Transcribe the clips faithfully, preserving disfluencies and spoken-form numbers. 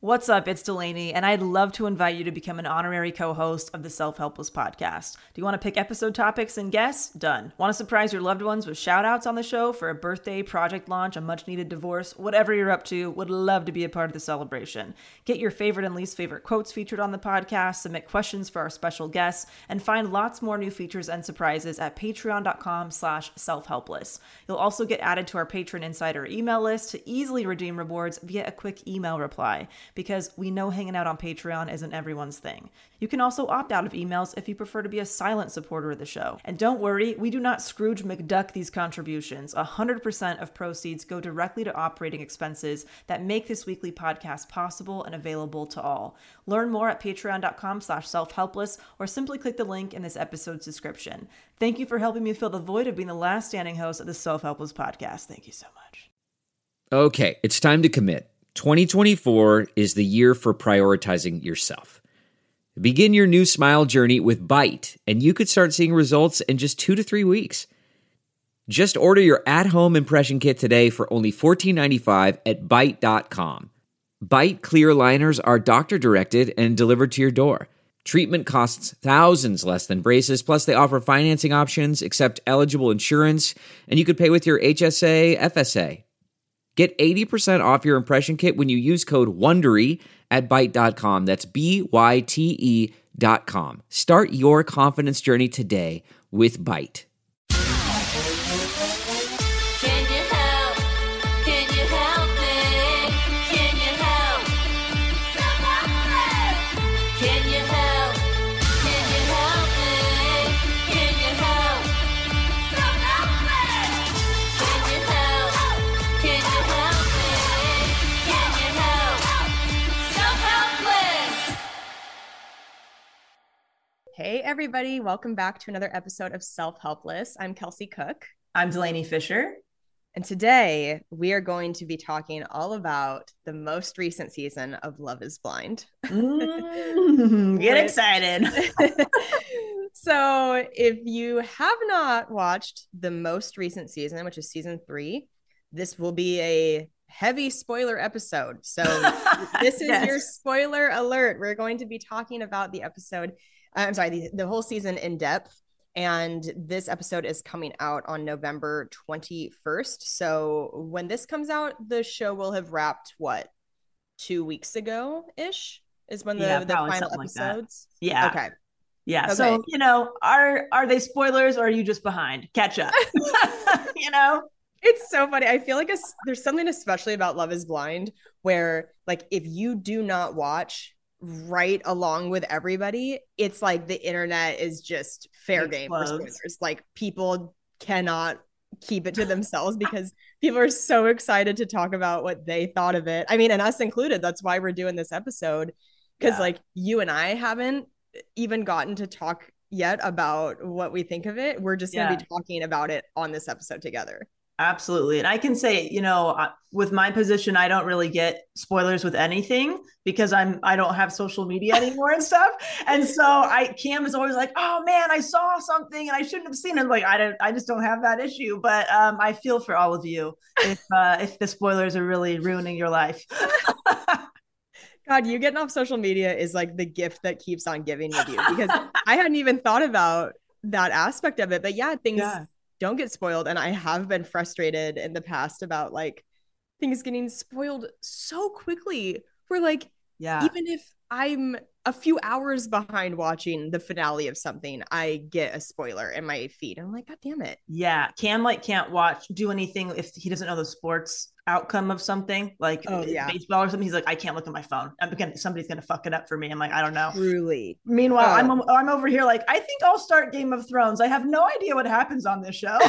What's up? It's Delaney, and I'd love to invite you to become an honorary co-host of the Self-Helpless podcast. Do you want to pick episode topics and guests? Done. Want to surprise your loved ones with shout-outs on the show for a birthday, project launch, a much-needed divorce? Whatever you're up to, would love to be a part of the celebration. Get your favorite and least favorite quotes featured on the podcast, submit questions for our special guests, and find lots more new features and surprises at patreon.com slash self-helpless. You'll also get added to our Patron Insider email list to easily redeem rewards via a quick email reply, because we know hanging out on Patreon isn't everyone's thing. You can also opt out of emails if you prefer to be a silent supporter of the show. And don't worry, we do not Scrooge McDuck these contributions. one hundred percent of proceeds go directly to operating expenses that make this weekly podcast possible and available to all. Learn more at patreon.com slash self-helpless or simply click the link in this episode's description. Thank you for helping me fill the void of being the last standing host of the Self-Helpless podcast. Thank you so much. Okay, it's time to commit. twenty twenty-four is the year for prioritizing yourself. Begin your new smile journey with Byte, and you could start seeing results in just two to three weeks. Just order your at-home impression kit today for only fourteen ninety-five at byte dot com. Byte clear liners are doctor-directed and delivered to your door. Treatment costs thousands less than braces, plus they offer financing options, accept eligible insurance, and you could pay with your H S A, F S A. Get eighty percent off your impression kit when you use code WONDERY at byte dot com. That's B Y T E dot com. Start your confidence journey today with Byte. Can you help? Can you help me? Can you help? Self-helpless! Can you help? Can you help me? Can you help? Self-helpless! Can you help? Can you help me? Can you help? Self-helpless! Hey, everybody. Welcome back to another episode of Self-Helpless. I'm Kelsey Cook. I'm Delaney Fisher. And today we are going to be talking all about the most recent season of Love is Blind. Mm, get Which- excited. So if you have not watched the most recent season, which is season three, this will be a heavy spoiler episode. So this is Yes. your spoiler alert. We're going to be talking about the episode, uh, I'm sorry, the, the whole season in depth. And this episode is coming out on November twenty-first. So when this comes out, the show will have wrapped, what, two weeks ago-ish is when the, Yeah, the probably final something like that. episodes? Yeah. Okay. Yeah. Okay. So, you know, are are they spoilers or are you just behind? Catch up. You know? It's so funny. I feel like a, there's something especially about Love is Blind where, like, if you do not watch right along with everybody, it's like the internet is just fair game for Explodes. spoilers. Like, people cannot keep it to themselves because people are so excited to talk about what they thought of it. I mean, and us included. That's why we're doing this episode, because Yeah. like you and I haven't even gotten to talk yet about what we think of it. We're just going to Yeah. be talking about it on this episode together. Absolutely. And I can say, you know, uh, with my position, I don't really get spoilers with anything because I'm, I don't have social media anymore and stuff. And so I, Cam is always like, oh man, I saw something and I shouldn't have seen it. Like, I don't, I just don't have that issue, but um, I feel for all of you if, uh, if the spoilers are really ruining your life. God, you getting off social media is like the gift that keeps on giving with you because I hadn't even thought about that aspect of it. But yeah, things Yeah. don't get spoiled. And I have been frustrated in the past about like things getting spoiled so quickly. Where like, Yeah. even if I'm a few hours behind watching the finale of something, I get a spoiler in my feed. And I'm like, God damn it. Yeah. Cam like can't watch, do anything if he doesn't know the sports outcome of something like Oh, yeah. baseball or something. He's like, I can't look at my phone. I'm gonna, somebody's going to fuck it up for me. I'm like, I don't know. Truly. Meanwhile, Oh. I'm I'm over here like, I think I'll start Game of Thrones. I have no idea what happens on this show.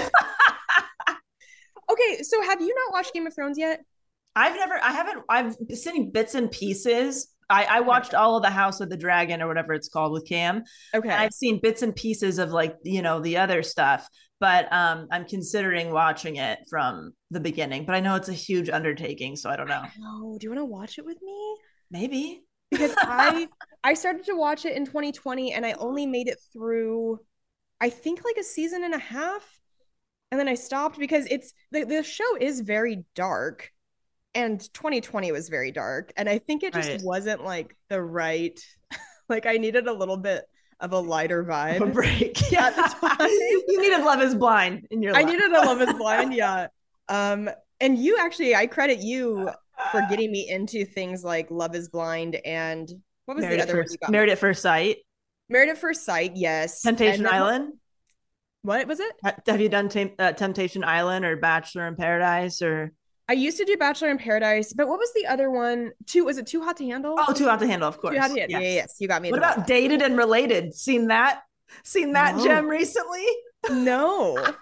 Okay, so have you not watched Game of Thrones yet? I've never, I haven't, I've seen bits and pieces. I, I watched all of the House of the Dragon or whatever it's called with Cam. Okay. And I've seen bits and pieces of like, you know, the other stuff, but um, I'm considering watching it from the beginning, but I know it's a huge undertaking. So I don't know. No, do you want to watch it with me? Maybe. Because I I started to watch it in twenty twenty and I only made it through I think like a season and a half, and then I stopped because it's the, the show is very dark, and twenty twenty was very dark. And I think it just Right. wasn't like the right, like I needed a little bit of a lighter vibe. A break. At the time. You needed Love is Blind in your I life. needed a Love is Blind, yeah. Um, and you actually, I credit you for getting me into things like Love is Blind and what was Married the at other one first, you got me? Married at First Sight, Married at First Sight, yes. Temptation And then- Island. What was it? Ha- Have you done Tem- uh, Temptation Island or Bachelor in Paradise or I used to do Bachelor in Paradise, but what was the other one? Too was it Too Hot to Handle? oh, Too Hot to Handle, of course. Too Hot to Handle. Yes. Yeah, yeah, yes. You got me. What into about that. Dated and Related? Seen that? Seen that No. gem recently? No.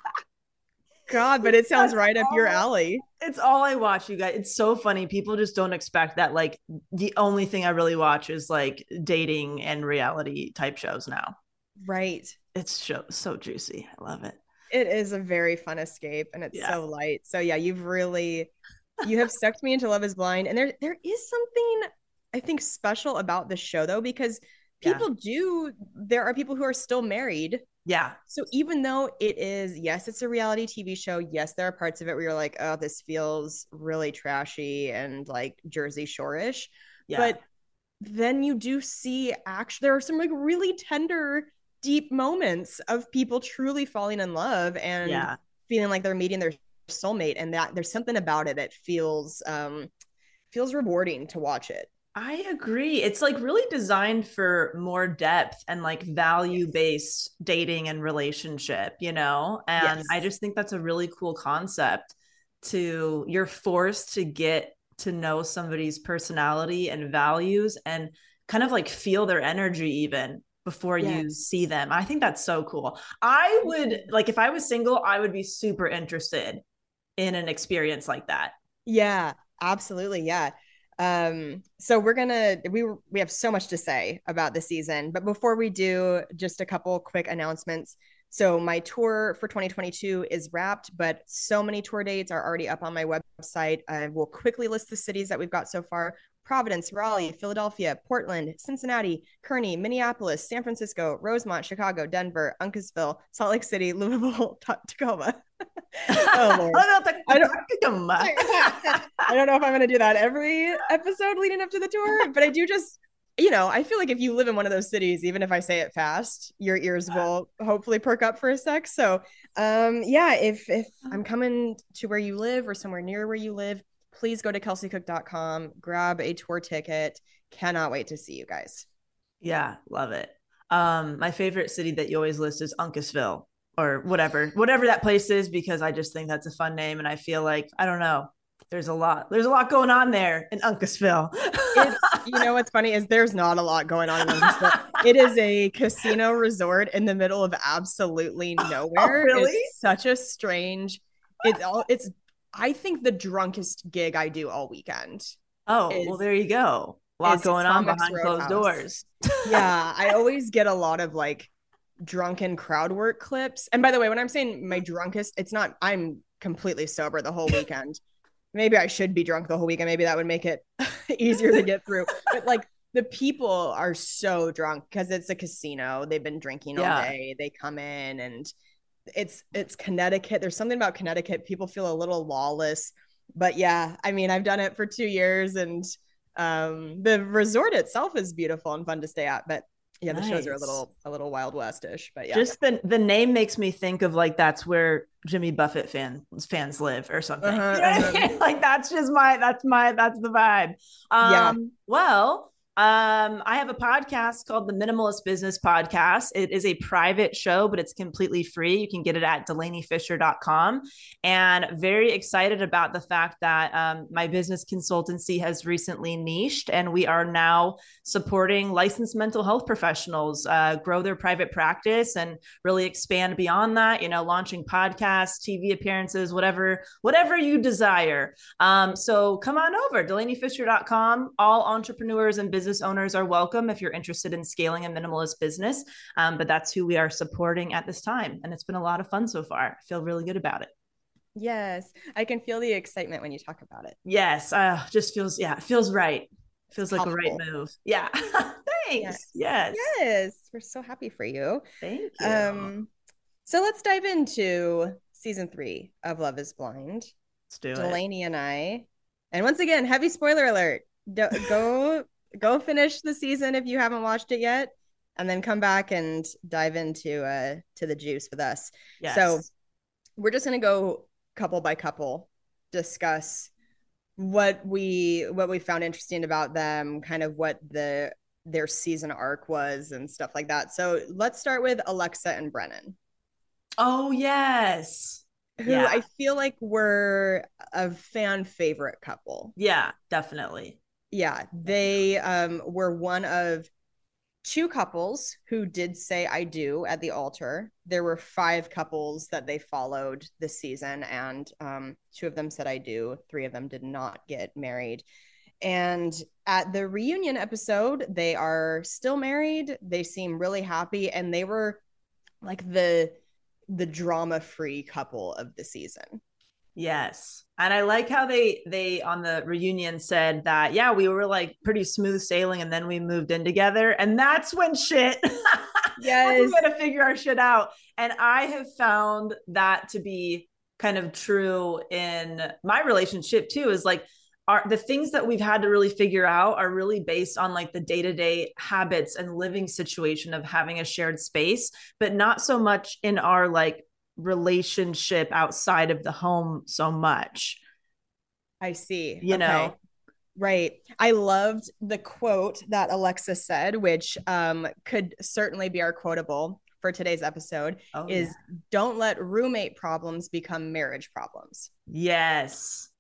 God, but it sounds That's right up your all- alley. It's all I watch, you guys. It's so funny. People just don't expect that. Like the only thing I really watch is like dating and reality type shows now. Right. It's so so juicy. I love it. It is a very fun escape and it's Yeah. so light. So yeah, you've really you have sucked me into Love is Blind. And there there is something I think special about the show though, because Yeah. people do there are people who are still married. Yeah. So even though it is, yes, it's a reality T V show. Yes, there are parts of it where you're like, oh, this feels really trashy and like Jersey Shore-ish. Yeah. But then you do see actually there are some like really tender, deep moments of people truly falling in love and yeah. feeling like they're meeting their soulmate. And that there's something about it that feels um feels rewarding to watch it. I agree. It's like really designed for more depth and like value based dating and relationship, you know? And Yes. I just think that's a really cool concept to you're forced to get to know somebody's personality and values and kind of like feel their energy even before you Yes. see them. I think that's so cool. I would like if I was single, I would be super interested in an experience like that. Yeah, absolutely. Yeah. Um, so we're gonna we we have so much to say about the season, but before we do, just a couple quick announcements. So my tour for twenty twenty-two is wrapped, but so many tour dates are already up on my website. I will quickly list the cities that we've got so far: Providence, Raleigh, Philadelphia, Portland, Cincinnati, Kearney, Minneapolis, San Francisco, Rosemont, Chicago, Denver, Uncasville, Salt Lake City, Louisville, Tacoma. Oh, Lord. I don't- I don't know if I'm going to do that every episode leading up to the tour, but I do just, you know, I feel like if you live in one of those cities, even if I say it fast, your ears will hopefully perk up for a sec. So, um, yeah, if if I'm coming to where you live or somewhere near where you live, please go to kelsey cook dot com, grab a tour ticket. Cannot wait to see you guys. Yeah, love it. Um, my favorite city that you always list is Uncasville or whatever, whatever that place is, because I just think that's a fun name. And I feel like, I don't know, there's a lot, there's a lot going on there in Uncasville. It's, you know, what's funny is there's not a lot going on in Uncasville. It is a casino resort in the middle of absolutely nowhere. really? It's such a strange, it's all, it's, I think the drunkest gig I do all weekend. Oh, is- well, there you go. A lot is going on Tomix behind closed Roadhouse. doors. Yeah, I always get a lot of like drunken crowd work clips. And by the way, when I'm saying my drunkest, it's not, I'm completely sober the whole weekend. Maybe I should be drunk the whole weekend. Maybe that would make it easier to get through. But like the people are so drunk because it's a casino. They've been drinking all Yeah. day. They come in and it's it's Connecticut. There's something about Connecticut. People feel a little lawless. But yeah, I mean, I've done it for two years and um the resort itself is beautiful and fun to stay at. But yeah, the shows are a Nice. little a little Wild West-ish. But yeah. Just the the name makes me think of like that's where Jimmy Buffett fans fans live or something. Uh-huh, You know what I uh-huh. mean? Like that's just my that's my that's the vibe. Um Yeah. well, um I have a podcast called the Minimalist Business Podcast. It is a private show, but it's completely free. You can get it at delaney fisher dot com. And very excited about the fact that um, my business consultancy has recently niched and we are now supporting licensed mental health professionals uh, grow their private practice and really expand beyond that, you know, launching podcasts, T V appearances, whatever, whatever you desire. Um, so come on over, delaney fisher dot com. All entrepreneurs and business owners are welcome if you're interested in scaling a minimalist business. Um, but that's who we are supporting at this time. And it's been a lot of fun so far. I feel really good about it. Yes, I can feel the excitement when you talk about it. Yes, uh, just feels, yeah, it feels right. Feels like a right palpable. move. Yeah. Thanks. Yes. Yes, we're so happy for you. Thank you. Um, so let's dive into season three of Love is Blind. Let's do it. Delaney and I And once again, heavy spoiler alert. Do- go go finish the season if you haven't watched it yet, and then come back and dive into uh to the juice with us. Yes. So we're just gonna go couple by couple, discuss what we what we found interesting about them, kind of what the their season arc was and stuff like that. So let's start with Alexa and Brennan, Oh, yes. who Yeah. I feel like were a fan favorite couple. Yeah, definitely. Yeah, they um, were one of two couples who did say I do at the altar. There were five couples that they followed this season, and um, two of them said I do. Three of them did not get married. And at the reunion episode, they are still married. They seem really happy, and they were like the the drama-free couple of the season. Yes. And I like how they they on the reunion said that, yeah, we were like pretty smooth sailing and then we moved in together. And that's when shit Yes. we gotta figure our shit out. And I have found that to be kind of true in my relationship too, is like our the things that we've had to really figure out are really based on like the day-to-day habits and living situation of having a shared space, but not so much in our like relationship outside of the home so much. I see. You know? Right. I loved the quote that Alexa said, which um, could certainly be our quotable for today's episode, Oh, is yeah. don't let roommate problems become marriage problems. Yes.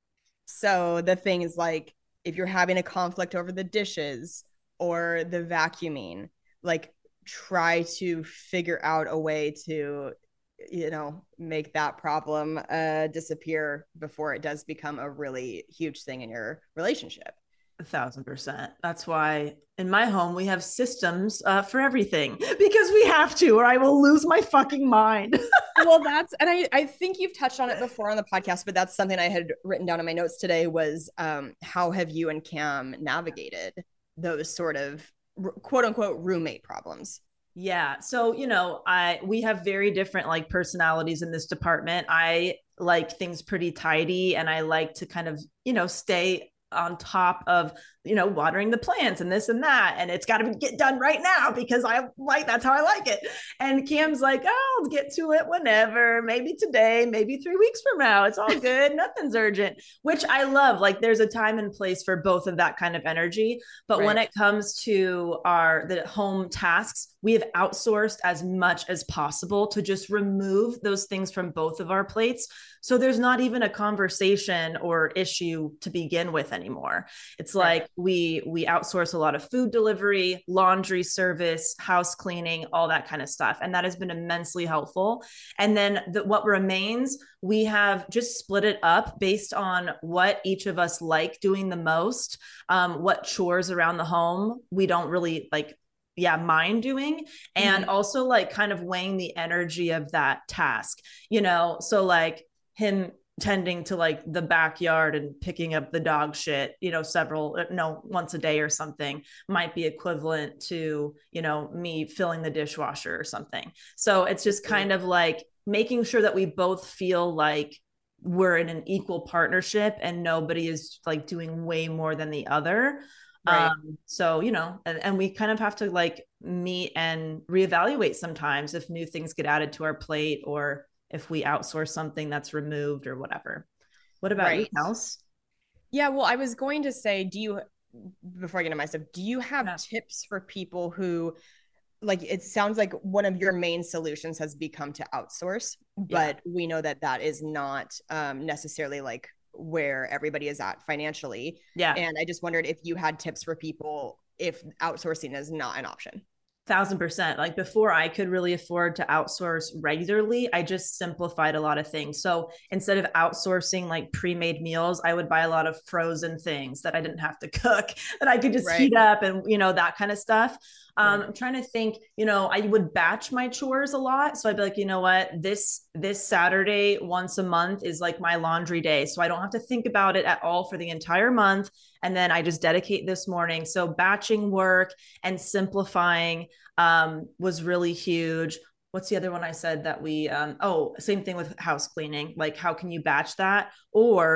So the thing is, like, if you're having a conflict over the dishes or the vacuuming, like, try to figure out a way to, you know, make that problem uh, disappear before it does become a really huge thing in your relationship. A thousand percent. That's why in my home we have systems uh, for everything because we have to, or I will lose my fucking mind. Well, that's, and I, I think you've touched on it before on the podcast, but that's something I had written down in my notes today was um, how have you and Cam navigated those sort of quote unquote roommate problems? Yeah. So, you know, I we have very different like personalities in this department. I like things pretty tidy and I like to kind of, you know, stay on top of, you know, watering the plants and this and that. And it's got to get done right now because I like, that's how I like it. And Cam's like, oh, I'll get to it whenever, maybe today, maybe three weeks from now. It's all good. Nothing's urgent, which I love. Like there's a time and place for both of that kind of energy. But Right. when it comes to our, the home tasks, we have outsourced as much as possible to just remove those things from both of our plates. So there's not even a conversation or issue to begin with anymore. It's like Right. we we outsource a lot of food delivery, laundry service, house cleaning, all that kind of stuff. And that has been immensely helpful. And then the, what remains, we have just split it up based on what each of us like doing the most, um, what chores around the home we don't really like yeah, mind doing. And Mhm. also like kind of weighing the energy of that task, you know? So like him tending to like the backyard and picking up the dog shit, you know, several, no, once a day or something might be equivalent to, you know, me filling the dishwasher or something. So it's just kind of like making sure that we both feel like we're in an equal partnership and nobody is like doing way more than the other. Right. Um, so, you know, and, and we kind of have to like meet and reevaluate sometimes if new things get added to our plate or if we outsource something that's removed or whatever. What about you, Right. Kels? Yeah, well, I was going to say, do you, before I get into my stuff, do you have Yeah. tips for people who, like, it sounds like one of your main solutions has become to outsource, but we know that that is not um, necessarily like where everybody is at financially. Yeah. And I just wondered if you had tips for people if outsourcing is not an option. Thousand percent. Like before I could really afford to outsource regularly, I just simplified a lot of things. So instead of outsourcing like pre-made meals, I would buy a lot of frozen things that I didn't have to cook, that I could just Right. heat up and, you know, that kind of stuff. Um, Right. I'm trying to think, you know, I would batch my chores a lot. So I'd be like, you know what, this, this Saturday once a month is like my laundry day. So I don't have to think about it at all for the entire month. And then I just dedicate this morning. So batching work and simplifying um, was really huge. What's the other one I said that we, um, oh, same thing with house cleaning. Like, how can you batch that? Or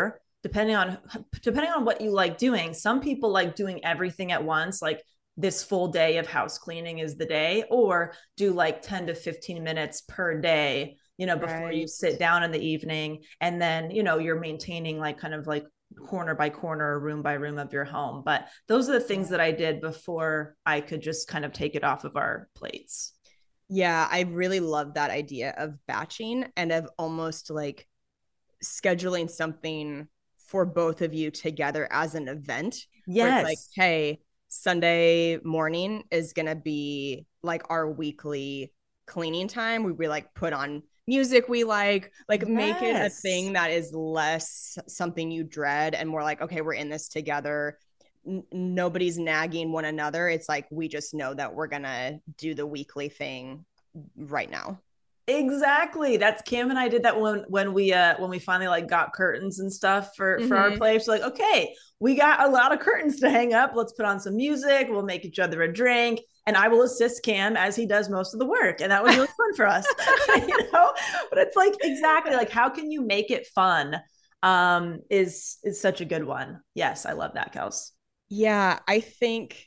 depending on depending on what you like doing. Some people like doing everything at once, like this full day of house cleaning is the day, or do like ten to fifteen minutes per day, you know, before Right. you sit down in the evening. And then, you know, you're maintaining like kind of like corner by corner, room by room of your home. But those are the things that I did before I could just kind of take it off of our plates. Yeah, I really love that idea of batching and of almost like scheduling something for both of you together as an event. Where it's like, Yes. hey, Sunday morning is going to be like our weekly cleaning time. We, we like put on music we like, like make it a Yes. thing that is less something you dread and more like, okay, we're in this together. N- nobody's nagging one another. It's like, we just know that we're going to do the weekly thing right now. Exactly. That's Cam and I did that when when we uh when we finally like got curtains and stuff for for our Mhm. place. Like, okay, we got a lot of curtains to hang up. Let's put on some music. We'll make each other a drink, and I will assist Cam as he does most of the work. And that was really fun for us, you know. But it's like exactly like how can you make it fun? Um, is is such a good one. Yes, I love that, Kels. Yeah, I think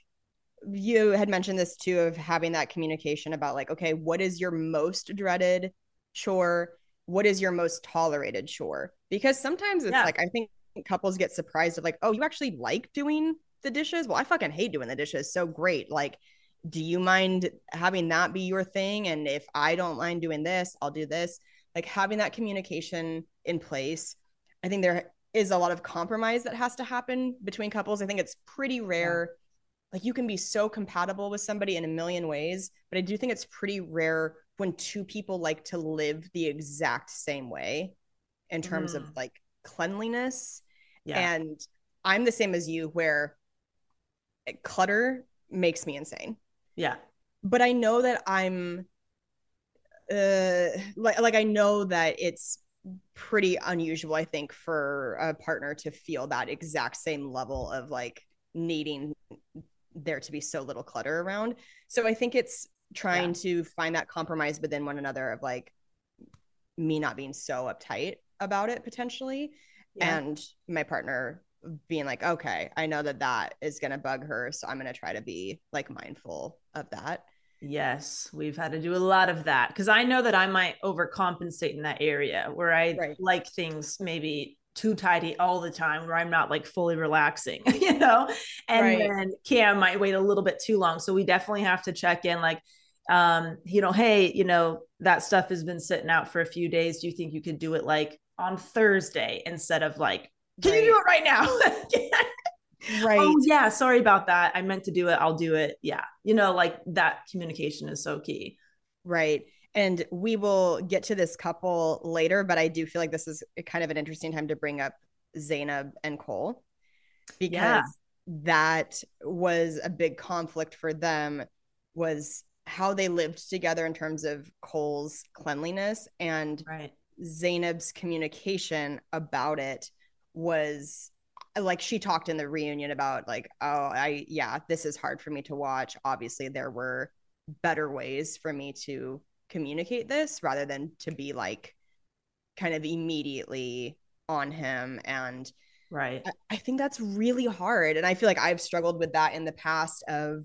you had mentioned this too of having that communication about like, okay, what is your most dreaded chore? What is your most tolerated chore? Because sometimes it's Yeah. like, I think couples get surprised of like, oh, you actually like doing the dishes? Well, I fucking hate doing the dishes. So great. Like, do you mind having that be your thing? And if I don't mind doing this, I'll do this. Like having that communication in place. I think there is a lot of compromise that has to happen between couples. I think it's pretty rare. Like you can be so compatible with somebody in a million ways, but I do think it's pretty rare when two people like to live the exact same way in terms of Mm. like cleanliness. Yeah. And I'm the same as you where clutter makes me insane. Yeah. But I know that I'm uh like like I know that it's pretty unusual, I think, for a partner to feel that exact same level of like needing there to be so little clutter around. So I think it's trying Yeah. to find that compromise within one another of like me not being so uptight about it potentially, Yeah. and my partner being like, okay, I know that that is going to bug her, so I'm going to try to be like mindful of that. Yes, we've had to do a lot of that because I know that I might overcompensate in that area where I Right. like things maybe too tidy all the time, where I'm not like fully relaxing, you know? And Right. then Cam might wait a little bit too long. So we definitely have to check in like, um, you know, hey, you know, that stuff has been sitting out for a few days. Do you think you could do it like on Thursday instead of like, can you Right. do it right now? Right. Oh yeah, sorry about that. I meant to do it. I'll do it. Yeah. You know, like that communication is so key. Right. And we will get to this couple later, but I do feel like this is kind of an interesting time to bring up Zainab and Cole Yeah. because that was a big conflict for them, was how they lived together in terms of Cole's cleanliness, and Right. Zainab's communication about it was like, she talked in the reunion about like, oh, I yeah, this is hard for me to watch. Obviously there were better ways for me to communicate this rather than to be like kind of immediately on him. And Right. I, I think that's really hard. And I feel like I've struggled with that in the past of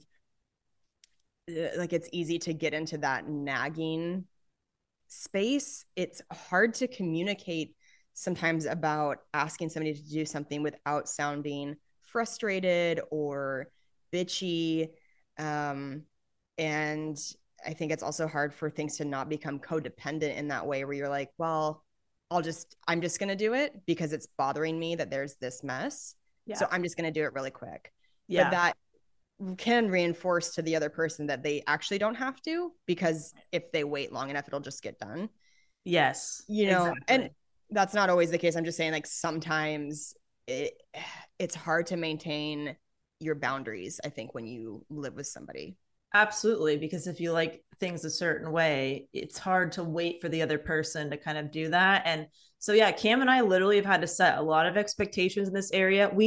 uh, like, it's easy to get into that nagging space. It's hard to communicate sometimes about asking somebody to do something without sounding frustrated or bitchy. Um, and I think it's also hard for things to not become codependent in that way where you're like, well, I'll just, I'm just going to do it because it's bothering me that there's this mess. Yeah. So I'm just going to do it really quick. Yeah. But that can reinforce to the other person that they actually don't have to, because if they wait long enough, it'll just get done. Yes. You know, exactly. and that's not always the case. I'm just saying, like, sometimes it, it's hard to maintain your boundaries, I think, when you live with somebody. Absolutely. Because if you like things a certain way, it's hard to wait for the other person to kind of do that. And so, yeah, Cam and I literally have had to set a lot of expectations in this area. We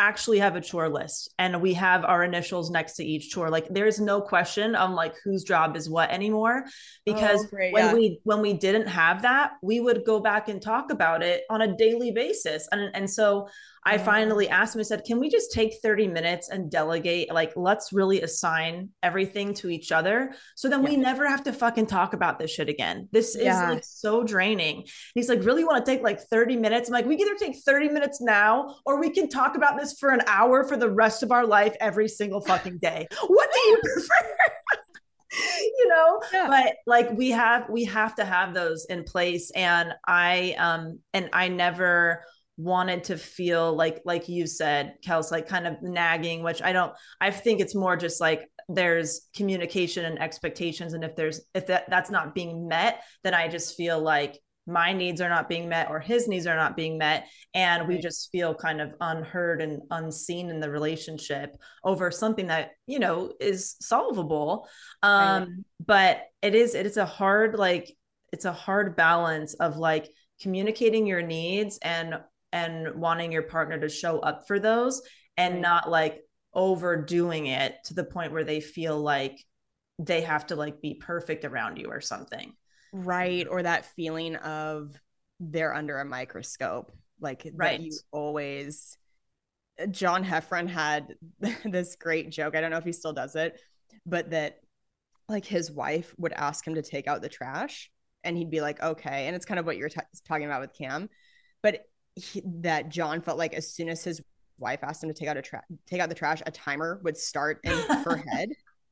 actually have a chore list and we have our initials next to each chore. Like there's no question on like whose job is what anymore, because Oh, great. when Yeah. we when we didn't have that, we would go back and talk about it on a daily basis. And and so I finally asked him, I said, can we just take thirty minutes and delegate? Like, let's really assign everything to each other. So then we Yeah. never have to fucking talk about this shit again. This is Yeah. like so draining. And he's like, really want to take like thirty minutes? I'm like, we can either take thirty minutes now, or we can talk about this for an hour for the rest of our life every single fucking day. What do you prefer? You know, Yeah. but like we have, we have to have those in place. And I, um, and I never wanted to feel like, like you said, Kels, like kind of nagging, which I don't, I think it's more just like there's communication and expectations. And if there's, if that that's not being met, then I just feel like my needs are not being met or his needs are not being met. And we Right. just feel kind of unheard and unseen in the relationship over something that, you know, is solvable. Um, Right. but it is, it is a hard, like, it's a hard balance of like communicating your needs and, and wanting your partner to show up for those and Right. not like overdoing it to the point where they feel like they have to like be perfect around you or something. Right. Or that feeling of they're under a microscope, like Right. that you always. John Heffron had this great joke. I don't know if he still does it, but that like his wife would ask him to take out the trash and he'd be like, okay. And it's kind of what you're t- talking about with Cam, but he, that John felt like as soon as his wife asked him to take out a tra- take out the trash, a timer would start in her head.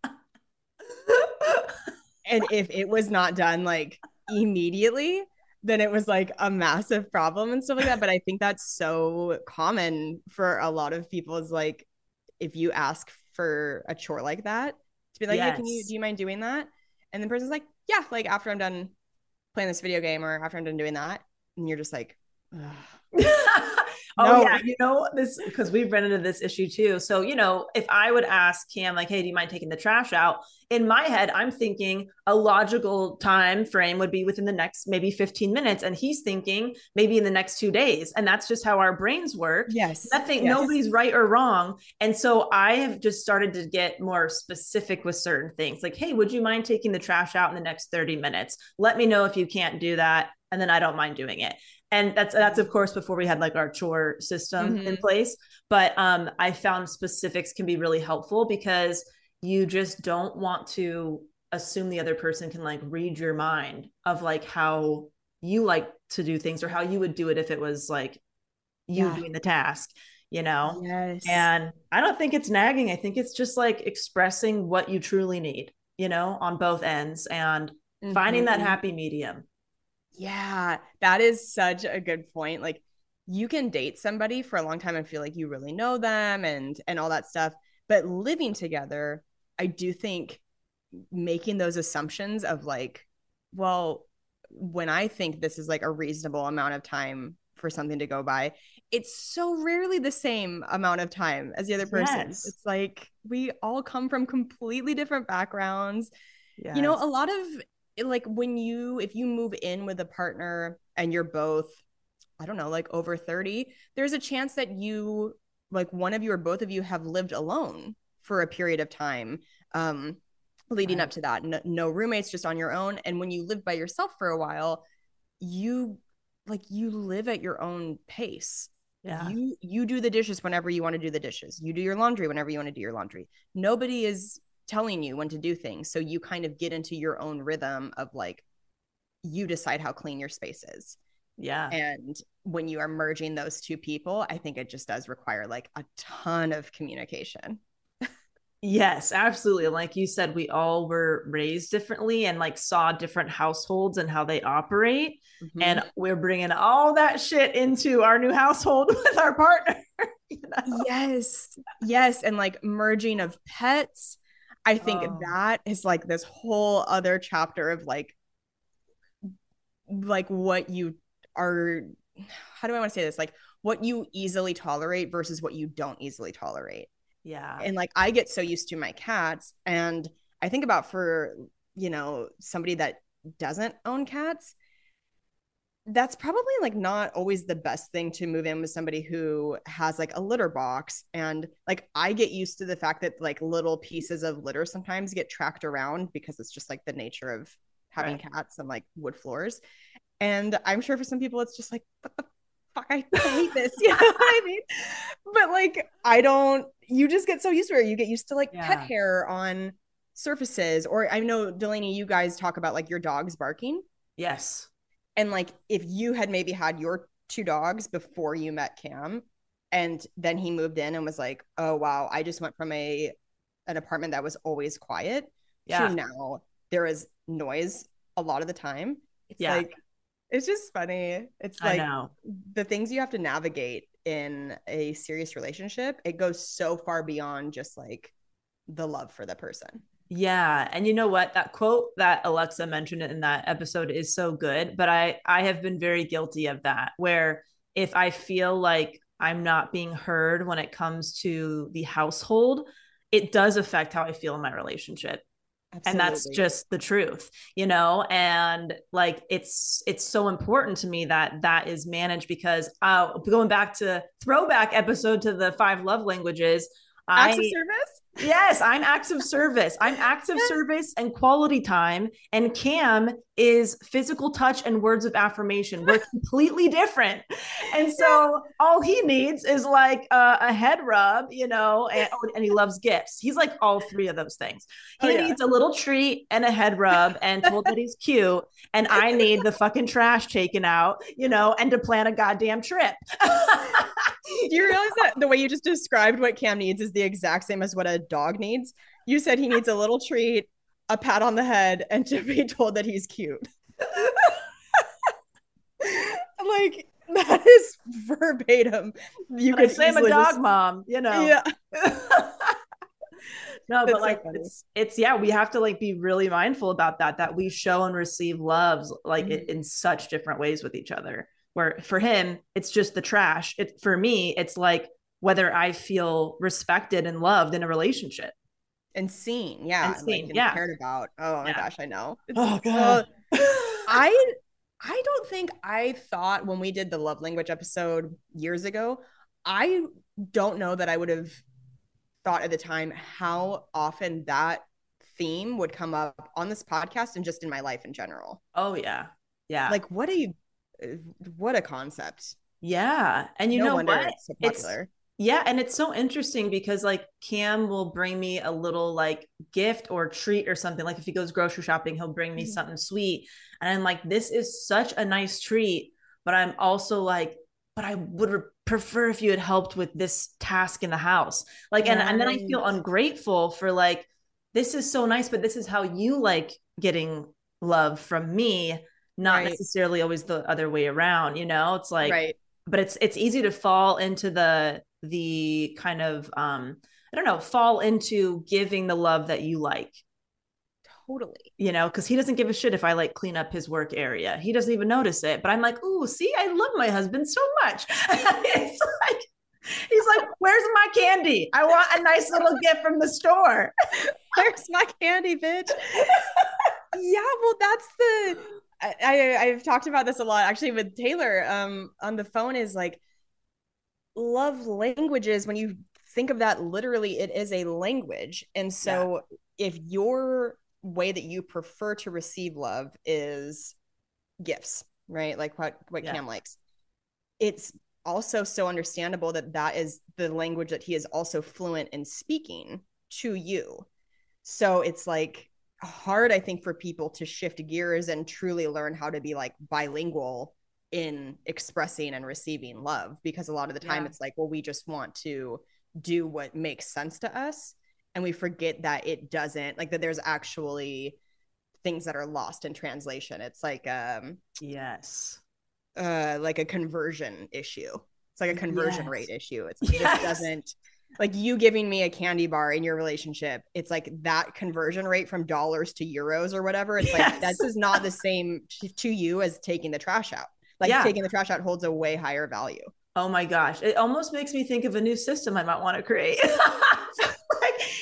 And if it was not done like immediately, then it was like a massive problem and stuff like that. But I think that's so common for a lot of people is like, if you ask for a chore like that, to be like, hey, can you, Yes. do you mind doing that? And the person's like, yeah, like after I'm done playing this video game or after I'm done doing that. And you're just like, ugh. Oh No. yeah, you know this because we've run into this issue too. So you know, if I would ask Cam like, "Hey, do you mind taking the trash out?" In my head, I'm thinking a logical time frame would be within the next maybe fifteen minutes, and he's thinking maybe in the next two days, and that's just how our brains work. Yes. Nothing, Yes. nobody's right or wrong, and so I have just started to get more specific with certain things. Like, "Hey, would you mind taking the trash out in the next thirty minutes? Let me know if you can't do that, and then I don't mind doing it." And that's that's of course before we had like our chore system Mhm. in place. But um, I found specifics can be really helpful because you just don't want to assume the other person can like read your mind of like how you like to do things or how you would do it if it was like you Yeah. doing the task, you know? Yes. And I don't think it's nagging. I think it's just like expressing what you truly need, you know, on both ends and finding that Mhm. happy medium. Yeah, that is such a good point. Like you can date somebody for a long time and feel like you really know them and and all that stuff, but living together, I do think making those assumptions of like, well, when I think this is like a reasonable amount of time for something to go by, it's so rarely the same amount of time as the other person. Yes. It's like we all come from completely different backgrounds. Yes. You know, a lot of like when you if you move in with a partner and you're both, I don't know, like over thirty, there's a chance that you like one of you or both of you have lived alone for a period of time um leading Right. up to that. No, no roommates, just on your own. And when you live by yourself for a while, you like you live at your own pace. Yeah. You you do the dishes whenever you want to do the dishes. You do your laundry whenever you want to do your laundry. Nobody is telling you when to do things. So you kind of get into your own rhythm of like, you decide how clean your space is. Yeah. And when you are merging those two people, I think it just does require like a ton of communication. Yes, absolutely. And like you said, we all were raised differently and like saw different households and how they operate. Mhm. And we're bringing all that shit into our new household with our partner. You know? Yes. Yes. And like merging of pets. I think Oh. that is like this whole other chapter of like, like what you are, how do I want to say this? Like what you easily tolerate versus what you don't easily tolerate. Yeah. And like I get so used to my cats, and I think about for, you know, somebody that doesn't own cats, that's probably like not always the best thing to move in with somebody who has like a litter box. And like I get used to the fact that like little pieces of litter sometimes get tracked around because it's just like the nature of having Right. cats and like wood floors. And I'm sure for some people it's just like, what the fuck, I hate this. You know what I mean? But like I don't, you just get so used to it. You get used to like Yeah. pet hair on surfaces. Or I know, Delaney, you guys talk about like your dogs barking. Yes. And like if you had maybe had your two dogs before you met Cam, and then he moved in and was like, oh wow, I just went from a an apartment that was always quiet Yeah. to now there is noise a lot of the time. It's Yeah. like, it's just funny. It's I like know. the things you have to navigate in a serious relationship, it goes so far beyond just like the love for the person. Yeah. And you know what? That quote that Alexa mentioned in that episode is so good. But I, I have been very guilty of that, where if I feel like I'm not being heard when it comes to the household, it does affect how I feel in my relationship. Absolutely. And that's just the truth, you know. And like it's it's so important to me that that is managed, because uh going back to throwback episode to the five love languages, acts I of service. yes, I'm acts of service. I'm acts of service and quality time. And Cam is physical touch and words of affirmation. We're completely different. And so all he needs is like a, a head rub, you know, and, oh, and he loves gifts. He's like all three of those things. He Oh, yeah. needs a little treat and a head rub and told that he's cute. And I need the fucking trash taken out, you know, and to plan a goddamn trip. Do you realize that the way you just described what Cam needs is the exact same as what a dog needs? You said he needs a little treat, a pat on the head, and to be told that he's cute. Like, that is verbatim. You But I could say I'm a easily dog just- mom, you know. Yeah. No, That's but so like funny. it's it's yeah, we have to like be really mindful about that, that we show and receive loves like Mhm. in, in such different ways with each other. Where for him, it's just the trash. It for me, it's like whether I feel respected and loved in a relationship. And seen, yeah. And seen, like, and yeah. cared about. Oh my Yeah. gosh, I know. Oh so- god. I I don't think I thought when we did the love language episode years ago, I don't know that I would have thought at the time how often that theme would come up on this podcast and just in my life in general. Oh yeah. Yeah. Like what a what a concept. yeah. And you no know wonder what? it's so It's popular. Yeah, and it's so interesting because like Cam will bring me a little like gift or treat or something. Like if he goes grocery shopping, he'll bring me Mhm. something sweet. And I'm like, this is such a nice treat. But I'm also like, but I would re- prefer if you had helped with this task in the house. Like, and, and then I feel Right. ungrateful for like, this is so nice, but this is how you like getting love from me, not Right. necessarily always the other way around, you know? It's like, Right. but it's it's easy to fall into the the kind of um I don't know, fall into giving the love that you like, Totally. you know, because he doesn't give a shit if I like clean up his work area. He doesn't even notice it. But I'm like, ooh, see, I love my husband so much. It's like he's like, where's my candy? I want a nice little gift from the store. Where's my candy, bitch? Yeah, well, that's the I, I I've talked about this a lot actually with Taylor um on the phone, is like love languages. When you think of that literally, it is a language. And so if your way that you prefer to receive love is gifts, right? Like what what Yeah. Cam likes. It's also so understandable that that is the language that he is also fluent in speaking to you. So it's like hard, I think, for people to shift gears and truly learn how to be like bilingual in expressing and receiving love, because a lot of the time Yeah. it's like, well, we just want to do what makes sense to us, and we forget that it doesn't, like that there's actually things that are lost in translation. It's like um Yes. uh like a conversion issue. It's like a conversion Yes. rate issue. It's it Yes. just doesn't, like you giving me a candy bar in your relationship, it's like that conversion rate from dollars to euros or whatever. It's like Yes. this is not the same to, to you as taking the trash out. Like Yeah. taking the trash out holds a way higher value. Oh my gosh. It almost makes me think of a new system I might want to create. Like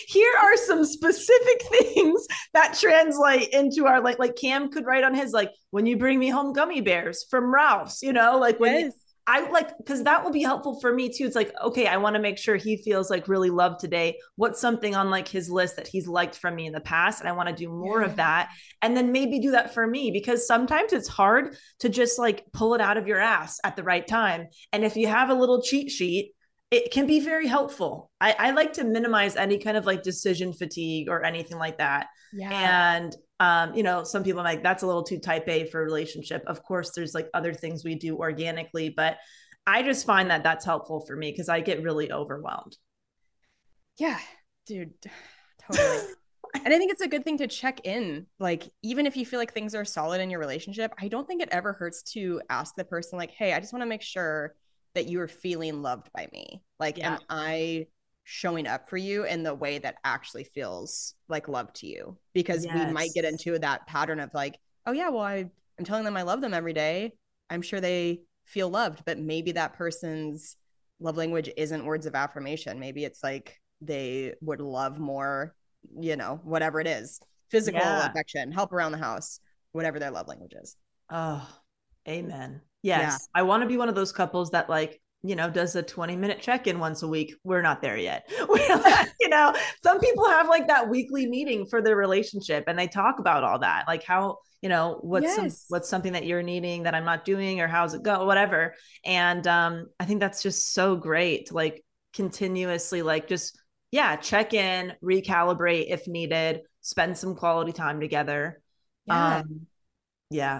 here are some specific things that translate into our, like, like Cam could write on his, like, when you bring me home gummy bears from Ralph's, you know, like when Yes. you, I like, because that will be helpful for me too. It's like, okay, I want to make sure he feels like really loved today. What's something on like his list that he's liked from me in the past? And I want to do more Yeah. of that. And then maybe do that for me, because sometimes it's hard to just like pull it out of your ass at the right time. And if you have a little cheat sheet, it can be very helpful. I, I like to minimize any kind of like decision fatigue or anything like that. Yeah. And um, you know, some people are like, that's a little too type A for a relationship. Of course, there's like other things we do organically, but I just find that that's helpful for me because I get really overwhelmed. Yeah, dude, totally. And I think it's a good thing to check in. Like, even if you feel like things are solid in your relationship, I don't think it ever hurts to ask the person, like, hey, I just want to make sure that you are feeling loved by me. Like, Yeah. am I showing up for you in the way that actually feels like love to you? Because we might get Yes. into that pattern of like, oh yeah, well, I, I'm telling them I love them every day. I'm sure they feel loved, but maybe that person's love language isn't words of affirmation. Maybe it's like they would love more, you know, whatever it is, physical Yeah. affection, help around the house, whatever their love language is. Oh, amen. Yes. I want to be one of those couples that, like, you know, does a twenty minute check-in once a week. We're not there yet. We're like, you know, some people have like that weekly meeting for their relationship and they talk about all that. Like how, you know, what's some, Yes. what's something that you're needing that I'm not doing, or how's it go, whatever. And um, I think that's just so great to like continuously like just, yeah, check in, recalibrate if needed, spend some quality time together. Yeah. Um, yeah.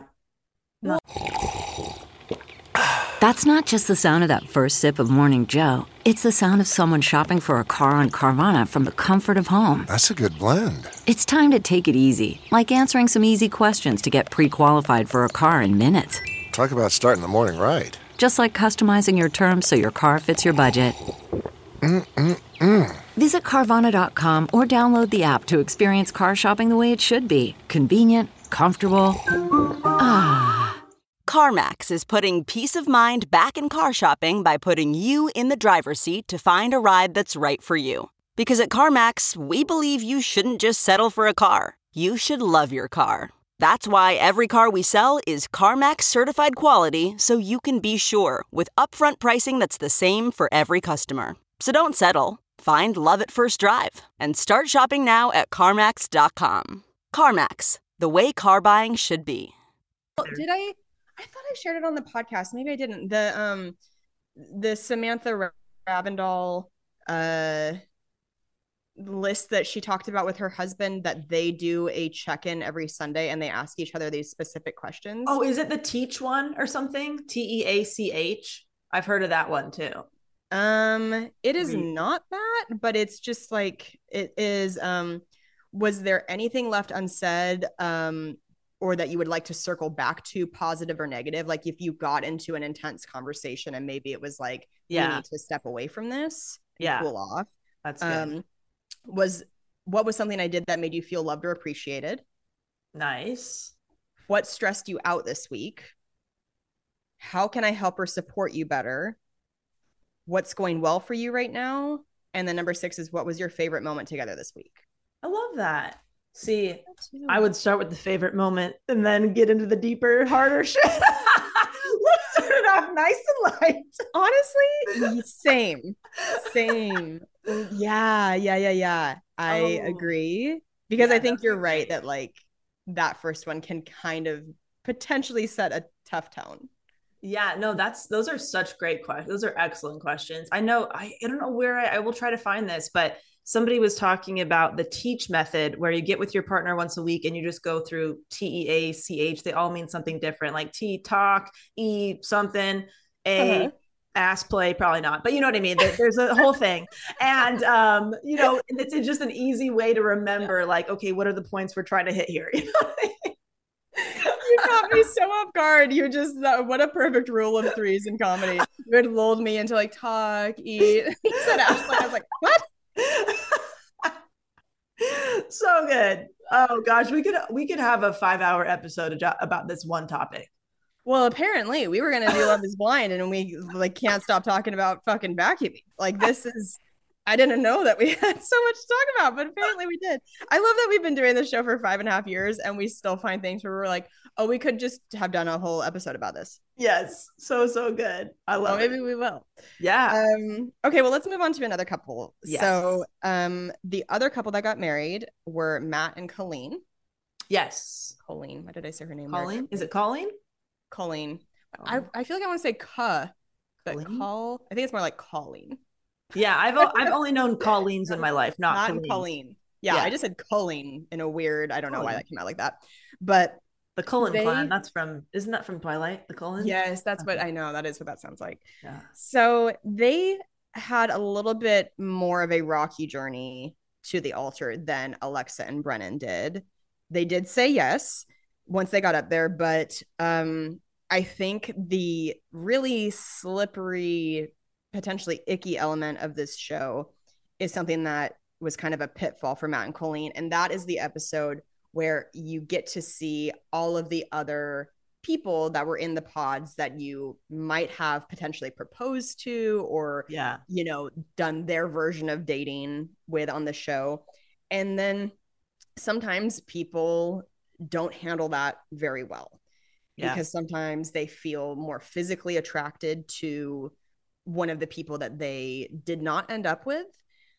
That's not just the sound of that first sip of Morning Joe. It's the sound of someone shopping for a car on Carvana from the comfort of home. That's a good blend. It's time to take it easy, like answering some easy questions to get pre-qualified for a car in minutes. Talk about starting the morning right. Just like customizing your terms so your car fits your budget. Mm-mm-mm. Visit Carvana dot com or download the app to experience car shopping the way it should be. Convenient, comfortable. Ah. CarMax is putting peace of mind back in car shopping by putting you in the driver's seat to find a ride that's right for you. Because at CarMax, we believe you shouldn't just settle for a car. You should love your car. That's why every car we sell is CarMax certified quality, so you can be sure with upfront pricing that's the same for every customer. So don't settle. Find love at first drive and start shopping now at CarMax dot com. CarMax, the way car buying should be. Did I? I thought I shared it on the podcast. Maybe I didn't. The um, the Samantha Ra- Ravindall uh list that she talked about with her husband, that they do a check-in every Sunday and they ask each other these specific questions. Oh, is it the Teach one or something? T E A C H. I've heard of that one too. Um, it is Wait. not that, but it's just like it is. Um, was there anything left unsaid? Um, or that you would like to circle back to, positive or negative? Like if you got into an intense conversation and maybe it was like, Yeah. you need to step away from this, and Yeah. cool off. That's good. Um, was what was something I did that made you feel loved or appreciated? Nice. What stressed you out this week? How can I help or support you better? What's going well for you right now? And then number six is, what was your favorite moment together this week? I love that. See, I would start with the favorite moment and then get into the deeper, harder shit. Let's start it off nice and light. Honestly, same, same. Yeah, yeah, yeah, yeah. I Oh. agree, because Yeah, I think those you're are right great. that like that first one can kind of potentially set a tough tone. Yeah, no, that's those are such great questions. Those are excellent questions. I know I, I don't know where I, I will try to find this, but somebody was talking about the Teach method, where you get with your partner once a week and you just go through T E A C H. They all mean something different, like T talk, E something, A Uh-huh. ass play, probably not, but you know what I mean? There- There's a whole thing. And, um, you know, and it's just an easy way to remember, like, okay, what are the points we're trying to hit here? You know what I mean? You caught me so off guard. You just, that, what a perfect rule of threes in comedy. You had lulled me into like talk, eat. He said Ashley. I was like, what? So good. Oh gosh, we could we could have a five hour episode ado- about this one topic. Well, apparently we were gonna do Love Is Blind, and we like can't stop talking about fucking vacuuming. Like this is I didn't know that we had so much to talk about, but apparently we did. I love that we've been doing this show for five and a half years and we still find things where we're like, oh, we could just have done a whole episode about this. Yes. So, so good. I love well, it. maybe we will. Yeah. Um, okay, well, let's move on to another couple. Yes. So um, the other couple that got married were Matt and Colleen. Yes. Colleen. Why did I say her name? Colleen? Is it Colleen? Colleen. I, I feel like I want to say Ka, but Colleen? call. I think it's more like Colleen. Yeah, I've o- I've only known Colleens in my life, not, Not Colleens. Colleen. Yeah, Yeah. I just said Colleen in a weird, I don't know why Colleen. that came out like that. But The Cullen They- clan. That's from. Isn't that from Twilight? The Cullen. yes, that's what I know. That is what that sounds like. Yeah. So they had a little bit more of a rocky journey to the altar than Alexa and Brennan did. They did say yes once they got up there, but um, I think the really slippery, potentially icky element of this show is something that was kind of a pitfall for Matt and Colleen, and that is the episode where you get to see all of the other people that were in the pods that you might have potentially proposed to or Yeah. you know done their version of dating with on the show. And then sometimes people don't handle that very well Yeah. because sometimes they feel more physically attracted to one of the people that they did not end up with.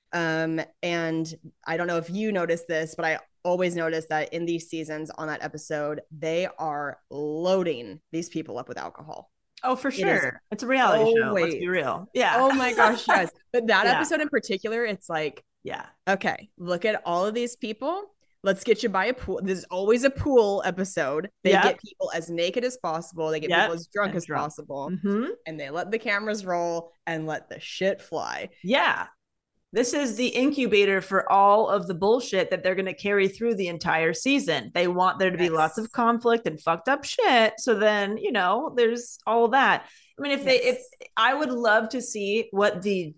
Um, and I don't know if you noticed this, but I always notice that in these seasons on that episode, they are loading these people up with alcohol. Oh, for is sure. It's a reality show. Let's be always- real. Yeah. Oh my gosh, yes. But that Yeah. episode in particular, it's like, Yeah. okay, look at all of these people. Let's get you by a pool. There's always a pool episode. They Yep. get people as naked as possible. They get Yep. people as drunk And as drunk. possible. hmm And they let the cameras roll and let the shit fly. Yeah. This is the incubator for all of the bullshit that they're going to carry through the entire season. They want there to be Yes. lots of conflict and fucked up shit. So then, you know, there's all of that. I mean, if they, if Yes. I would love to see what the,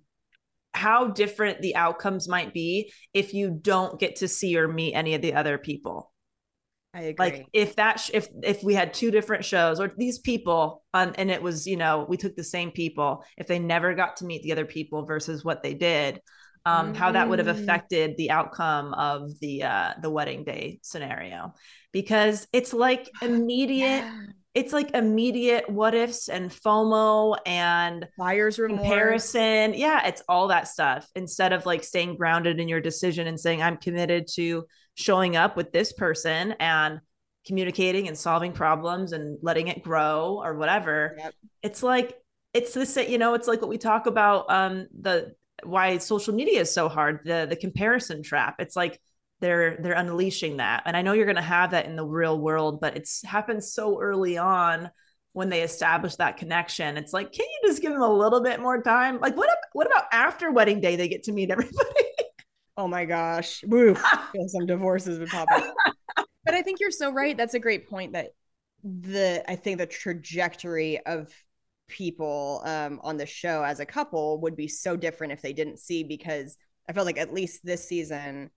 how different the outcomes might be if you don't get to see or meet any of the other people. I agree. Like if that, sh- if, if we had two different shows or these people on, and it was, you know, we took the same people, if they never got to meet the other people versus what they did, um, how that would have Mm. affected the outcome of the, uh, the wedding day scenario, because it's like immediate, Yeah. it's like immediate what ifs and FOMO and Buyer's remorse. comparison. Yeah, it's all that stuff instead of like staying grounded in your decision and saying, I'm committed to showing up with this person and communicating and solving problems and letting it grow or whatever. Yep. It's like, it's this, you know, it's like what we talk about, um, the, why social media is so hard, the, the comparison trap. It's like, they're, they're unleashing that. And I know you're going to have that in the real world, but it's happened so early on when they establish that connection. It's like, can you just give them a little bit more time? Like what, what about after wedding day, they get to meet everybody? Oh my gosh. Woo. Feel some divorces would pop up. But I think you're so right. That's a great point that the, I think the trajectory of people um, on the show as a couple would be so different if they didn't see, because I felt like at least this season,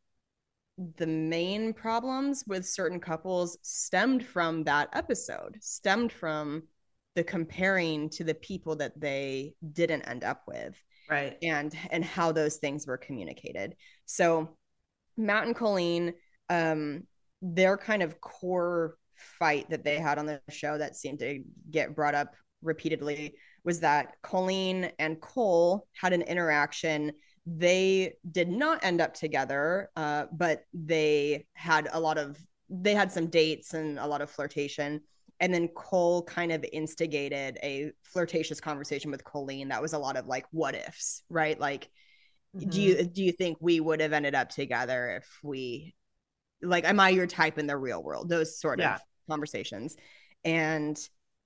the main problems with certain couples stemmed from that episode, stemmed from the comparing to the people that they didn't end up with. Right. and and how those things were communicated. So Matt and Colleen, um, their kind of core fight that they had on the show that seemed to get brought up repeatedly was that Colleen and Cole had an interaction. They did not end up together, uh, but they had a lot of, they had some dates and a lot of flirtation. And then Cole kind of instigated a flirtatious conversation with Colleen. That was a lot of like, what ifs, right? Like, Mm-hmm. do you do you think we would have ended up together if we, like, am I your type in the real world? Those sort Yeah. of conversations. And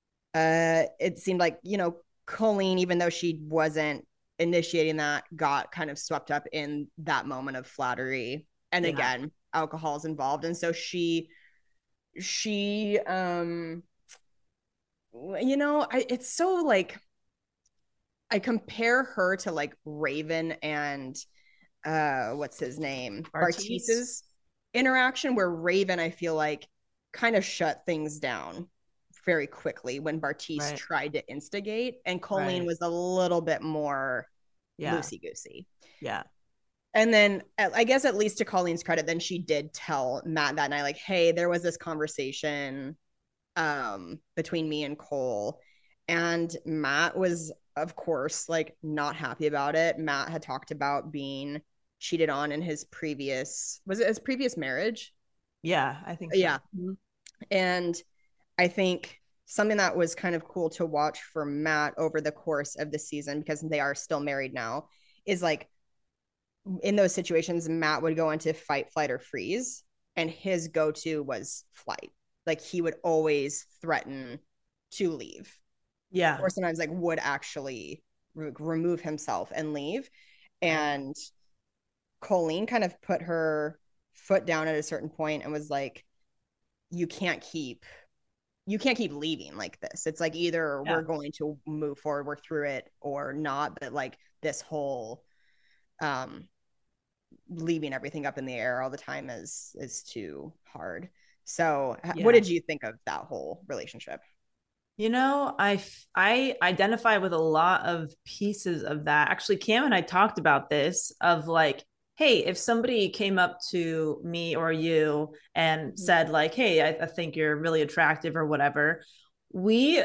uh, it seemed like, you know, Colleen, even though she wasn't initiating that, got kind of swept up in that moment of flattery. And Yeah. again, alcohol's involved. And so she, she, um, you know, I, it's so like, I compare her to like Raven and uh what's his name? Bartiz? Bartiz's interaction, where Raven, I feel like, kind of shut things down very quickly when Bartiz Right. tried to instigate, and Colleen Right. was a little bit more Yeah. loosey goosey. Yeah. And then I guess at least to Colleen's credit, then she did tell Matt that night, like, hey, there was this conversation um, between me and Cole. And Matt was, of course, like not happy about it. Matt had talked about being cheated on in his previous, was it his previous marriage? Yeah, I think so. Yeah. And I think something that was kind of cool to watch for Matt over the course of the season, because they are still married now, is like, in those situations, Matt would go into fight, flight, or freeze, and his go-to was flight. Like he would always threaten to leave. Yeah. Or sometimes like would actually re- remove himself and leave. And Colleen kind of put her foot down at a certain point and was like, you can't keep you can't keep leaving like this. It's like either yeah. we're going to move forward, we're through it, or not. But like this whole um leaving everything up in the air all the time is is too hard. So yeah. What did you think of that whole relationship? You know, I I identify with a lot of pieces of that. Actually, Cam and I talked about this of like, hey, if somebody came up to me or you and mm-hmm. said like, hey, I, I think you're really attractive or whatever, we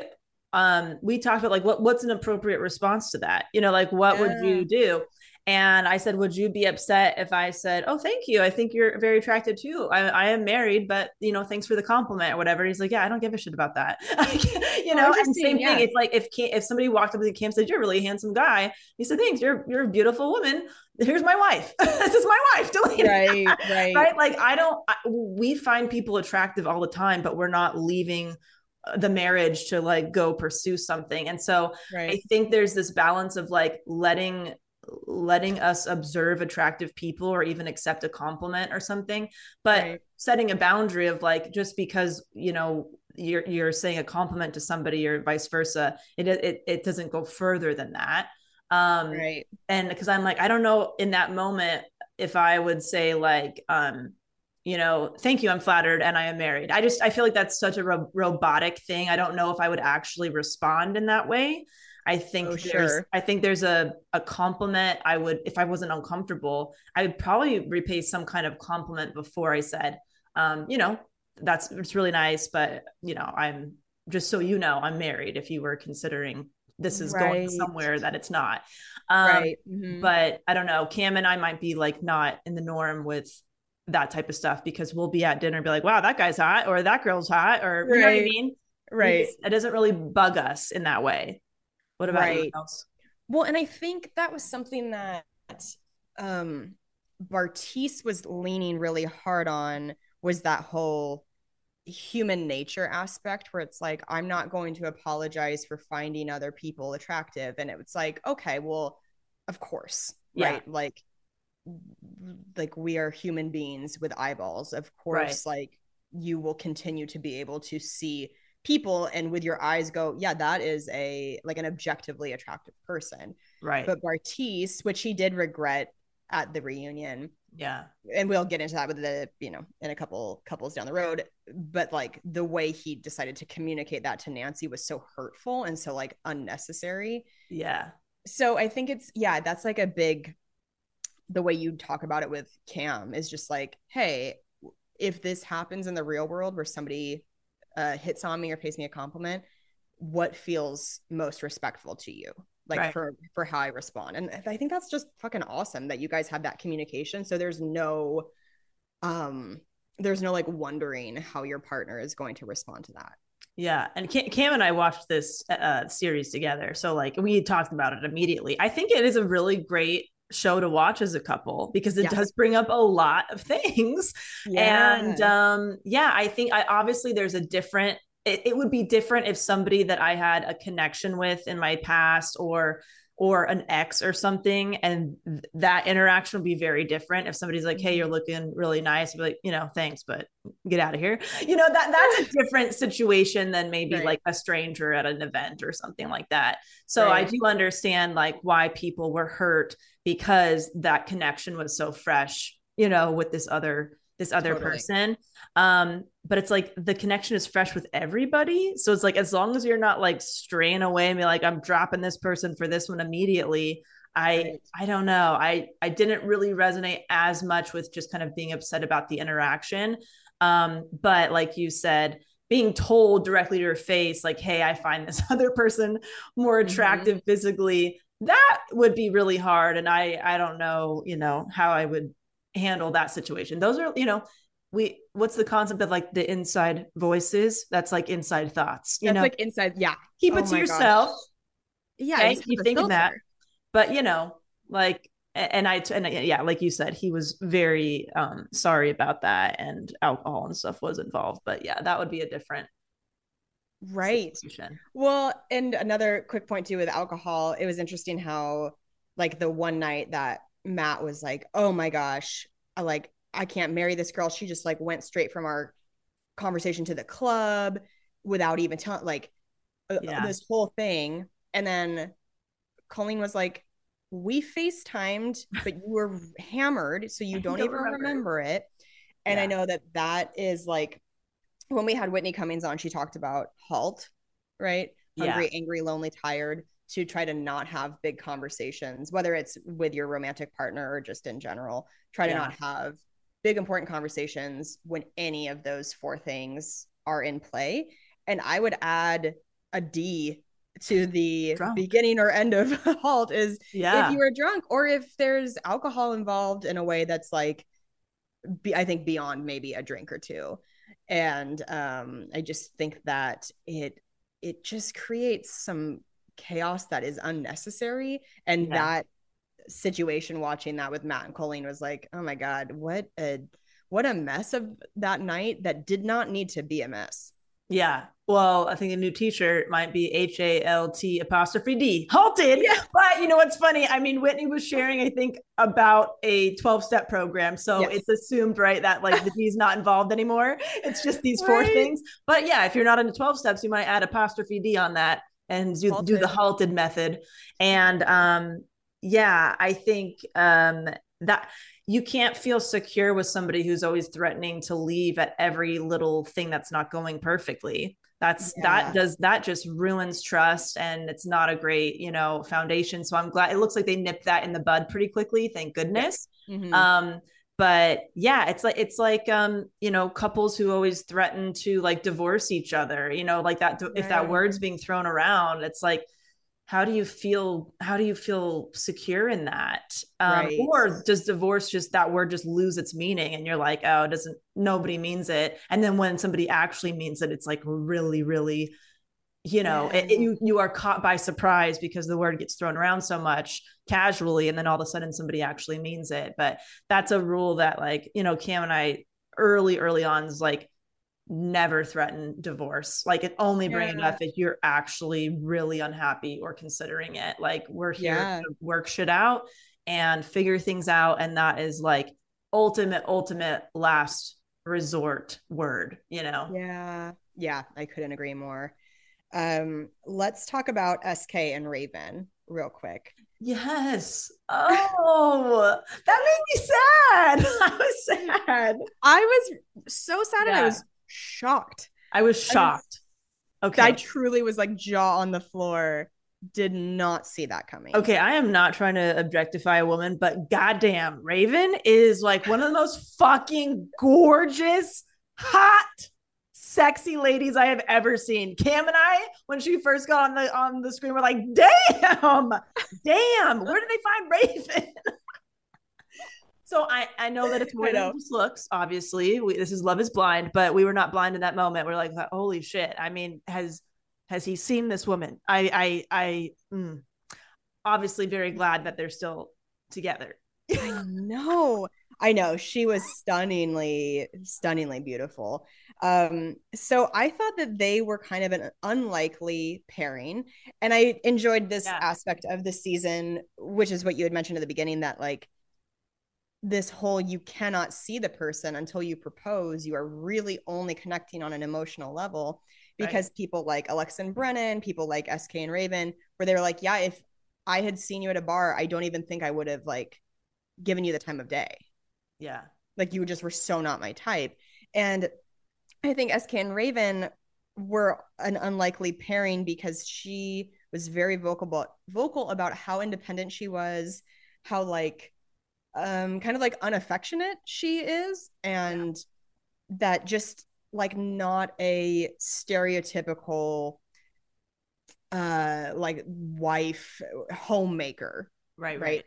um we talked about like what what's an appropriate response to that? You know, like what yeah. would you do? And I said, would you be upset if I said, oh, thank you, I think you're very attractive too. I, I am married, but, you know, thanks for the compliment or whatever. He's like, yeah, I don't give a shit about that. you know, oh, and same yeah. thing. It's like if if somebody walked up to Cam and said, you're a really handsome guy. He said, thanks, you're, you're a beautiful woman. Here's my wife. This is my wife. Right, right. Right. Like I don't, I, we find people attractive all the time, but we're not leaving the marriage to like go pursue something. And so right. I think there's this balance of like letting letting us observe attractive people or even accept a compliment or something, but right. setting a boundary of like, just because, you know, you're, you're saying a compliment to somebody or vice versa, it, it, it doesn't go further than that. Um, right. And because I'm like, I don't know in that moment, if I would say like, um, you know, thank you, I'm flattered and I am married. I just, I feel like that's such a ro- robotic thing. I don't know if I would actually respond in that way. I think oh, there's, sure. I think there's a, a compliment I would, if I wasn't uncomfortable, I would probably repay some kind of compliment before I said, um, you know, that's, it's really nice, but you know, I'm just, so you know, I'm married if you were considering this is right. going somewhere that it's not. Um, right. Mm-hmm. But I don't know, Cam and I might be like not in the norm with that type of stuff, because we'll be at dinner and be like, wow, that guy's hot, or that girl's hot, or right. you know what I mean? Right. It doesn't really bug us in that way. What about right. you else? Well, and I think that was something that um, Bartise was leaning really hard on, was that whole human nature aspect where it's like, I'm not going to apologize for finding other people attractive. And it was like, okay, well, of course, yeah. right? Like, like we are human beings with eyeballs. Of course, right. like you will continue to be able to see people and with your eyes go, yeah, that is a like an objectively attractive person. Right. But Bartise, which he did regret at the reunion. Yeah. And we'll get into that with the, you know, in a couple couples down the road. But like the way he decided to communicate that to Nancy was so hurtful and so like unnecessary. Yeah. So I think it's, yeah, that's like a big, the way you talk about it with Cam is just like, hey, if this happens in the real world where somebody uh, hits on me or pays me a compliment, what feels most respectful to you? Like right. for, for how I respond. And I think that's just fucking awesome that you guys have that communication. So there's no, um, there's no like wondering how your partner is going to respond to that. Yeah. And Cam and I watched this uh, series together. So like we talked about it immediately. I think it is a really great show to watch as a couple because it yeah. does bring up a lot of things. Yeah. And um, yeah, I think I obviously there's a different, it, it would be different if somebody that I had a connection with in my past or or an ex or something, and th- that interaction would be very different. If somebody's like, hey, you're looking really nice, I'd be like, you know, thanks, but get out of here. You know, that that's a different situation than maybe right. like a stranger at an event or something like that. So right. I do understand like why people were hurt because that connection was so fresh, you know, with this other this other totally. person. Um, but it's like the connection is fresh with everybody. So it's like, as long as you're not like straying away and be like, I'm dropping this person for this one immediately, I Right. I don't know. I I didn't really resonate as much with just kind of being upset about the interaction. Um, but like you said, being told directly to your face, like, hey, I find this other person more attractive mm-hmm. physically, that would be really hard. And I I don't know, you know, how I would handle that situation. Those are, you know, we what's the concept of like the inside voices? That's like inside thoughts. You That's know, like inside, yeah. Keep oh it to yourself. Gosh. Yeah, okay? You think of that. But you know, like, and I, and yeah, like you said, he was very um, sorry about that, and alcohol and stuff was involved. But yeah, that would be a different right. situation. Well, and another quick point too with alcohol, it was interesting how like the one night that Matt was like, oh my gosh, I like, I can't marry this girl. She just like went straight from our conversation to the club without even telling, like yeah. uh, this whole thing. And then Colleen was like, we FaceTimed, but you were hammered, so you don't, don't even remember. remember it. And yeah. I know that that is like, when we had Whitney Cummings on, she talked about HALT, right? Hungry, yeah. angry, lonely, tired, to try to not have big conversations, whether it's with your romantic partner or just in general. Try to yeah. not have big, important conversations when any of those four things are in play. And I would add a D to the drunk. beginning or end of HALT is yeah. if you are drunk or if there's alcohol involved in a way that's like, be, I think beyond maybe a drink or two. And um, I just think that it, it just creates some chaos that is unnecessary. And yeah. that situation, watching that with Matt and Colleen, was like, oh my God, what a, what a mess of that night that did not need to be a mess. Yeah. Well, I think a new t-shirt might be H A L T apostrophe D, halted. Yeah. But you know what's funny? I mean, Whitney was sharing, I think, about a twelve-step program. So yes. it's assumed, right, that like the D is not involved anymore. It's just these four right. things. But yeah, if you're not into twelve steps, you might add apostrophe D on that and do, do the halted method. And um, yeah, I think um, that you can't feel secure with somebody who's always threatening to leave at every little thing that's not going perfectly. That's yeah. that does that just ruins trust, and it's not a great, you know, foundation. So I'm glad it looks like they nipped that in the bud pretty quickly. Thank goodness. Yeah. Mm-hmm. Um, but yeah, it's like it's like um, you know, couples who always threaten to like divorce each other. You know, like that. Right. If that word's being thrown around, it's like, how do you feel, how do you feel secure in that? Um, right. Or does divorce just, that word just lose its meaning? And you're like, oh, it doesn't, nobody means it. And then when somebody actually means it, it's like really, really, you know, yeah. it, it, you, you are caught by surprise because the word gets thrown around so much casually. And then all of a sudden somebody actually means it. But that's a rule that, like, you know, Cam and I early, early on is like, never threaten divorce. Like, it only bring yeah. it up if you're actually really unhappy or considering it. Like, we're here yeah. to work shit out and figure things out. And that is like ultimate, ultimate last resort word, you know? Yeah. Yeah. I couldn't agree more. Um, let's talk about S K and Raven real quick. Yes. Oh, that made me sad. I was sad. I was so sad yeah. and I was shocked. I was shocked. I was, okay. I truly was like jaw on the floor. Did not see that coming. Okay. I am not trying to objectify a woman, but goddamn, Raven is like one of the most fucking gorgeous, hot, sexy ladies I have ever seen. Cam and I, when she first got on the on the screen, were like, damn, damn, where did they find Raven? So I, I know that it's more than just looks, obviously. We, this is Love is Blind, but we were not blind in that moment. We're like, holy shit. I mean, has has he seen this woman? I I I mm, obviously very glad that they're still together. I know. I know. She was stunningly, stunningly beautiful. Um, so I thought that they were kind of an unlikely pairing. And I enjoyed this yeah. aspect of the season, which is what you had mentioned at the beginning, that like, this whole, you cannot see the person until you propose. You are really only connecting on an emotional level, because right. people like Alexa and Brennan, people like S K and Raven, where they're like, yeah, if I had seen you at a bar, I don't even think I would have like given you the time of day. Yeah. Like, you just were so not my type. And I think S K and Raven were an unlikely pairing because she was very vocal about, vocal about how independent she was, how like um kind of like unaffectionate she is, and yeah. that just like not a stereotypical uh like wife homemaker, right, right right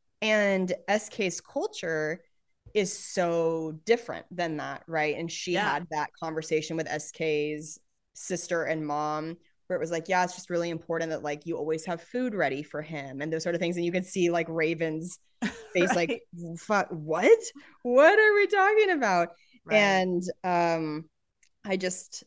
and S K's culture is so different than that, right? And she yeah. had that conversation with S K's sister and mom where it was like, yeah, it's just really important that like you always have food ready for him and those sort of things. And you can see like Raven's face right. like, fuck, what what are we talking about? Right. And um I just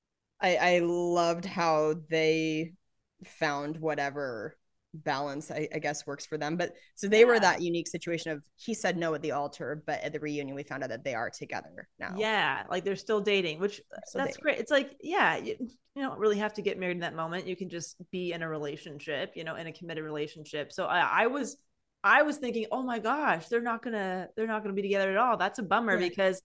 I I loved how they found whatever balance I, I guess works for them. But so they yeah. were that unique situation of he said no at the altar, but at the reunion we found out that they are together now. Yeah, like they're still dating, which still that's dating. Great. It's like, yeah, you, you don't really have to get married in that moment. You can just be in a relationship, you know, in a committed relationship. So I, I was I was thinking, oh my gosh, they're not gonna they're not gonna be together at all. That's a bummer yeah. because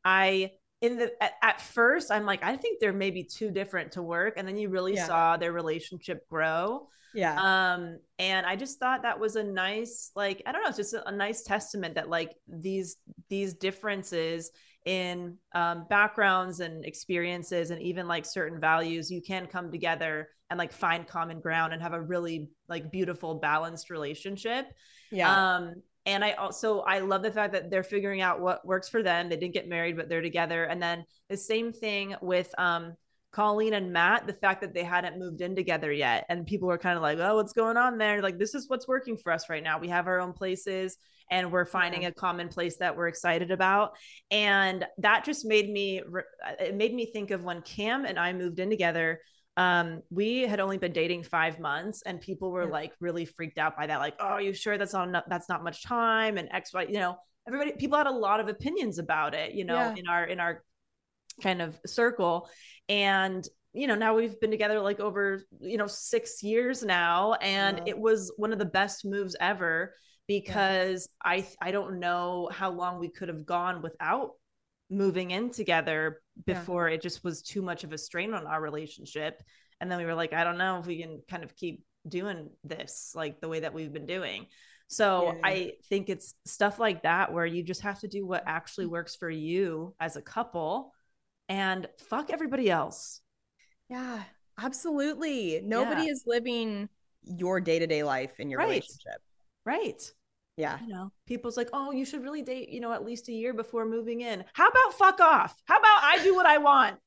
I in the at, at first I'm like, I think they're maybe too different to work, and then you really yeah. saw their relationship grow. Yeah. Um, and I just thought that was a nice, like, I don't know, it's just a, a nice testament that like these, these differences in um, backgrounds and experiences and even like certain values, you can come together and like find common ground and have a really like beautiful, balanced relationship. Yeah. Um, and I also, I love the fact that they're figuring out what works for them. They didn't get married, but they're together. And then the same thing with, um, Colleen and Matt, the fact that they hadn't moved in together yet. And people were kind of like, oh, what's going on there? Like, this is what's working for us right now. We have our own places and we're finding yeah. a common place that we're excited about. And that just made me, it made me think of when Cam and I moved in together. Um, we had only been dating five months and people were yeah. like really freaked out by that. Like, oh, are you sure that's not enough? That's not much time. And X, Y, you know, everybody, people had a lot of opinions about it, you know, yeah. in our, in our, kind of circle. And you know, now we've been together like over, you know, six years now, and yeah. it was one of the best moves ever because yeah. I I don't know how long we could have gone without moving in together before yeah. it just was too much of a strain on our relationship. And then we were like, I don't know if we can kind of keep doing this like the way that we've been doing. So yeah. I think it's stuff like that where you just have to do what actually works for you as a couple and fuck everybody else. Yeah, absolutely. Nobody yeah. is living your day-to-day life in your right. relationship. Right. Yeah. You know, people's like, oh, you should really date, you know, at least a year before moving in. How about fuck off? How about I do what I want?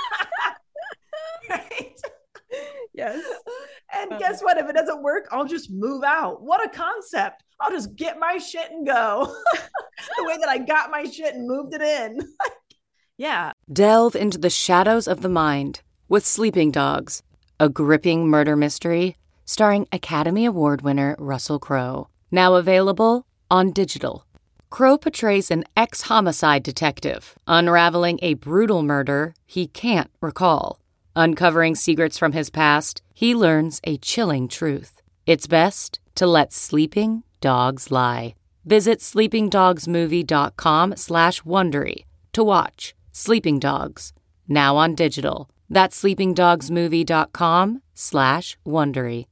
Right. Yes. And um, guess what? If it doesn't work, I'll just move out. What a concept. I'll just get my shit and go. The way that I got my shit and moved it in. Yeah. Delve into the shadows of the mind with Sleeping Dogs, a gripping murder mystery starring Academy Award winner Russell Crowe. Now available on digital. Crowe portrays an ex-homicide detective unraveling a brutal murder he can't recall. Uncovering secrets from his past, he learns a chilling truth. It's best to let sleeping dogs lie. Visit sleepingdogsmovie.com slash Wondery to watch Sleeping Dogs, now on digital. That's sleepingdogsmovie.com slash Wondery.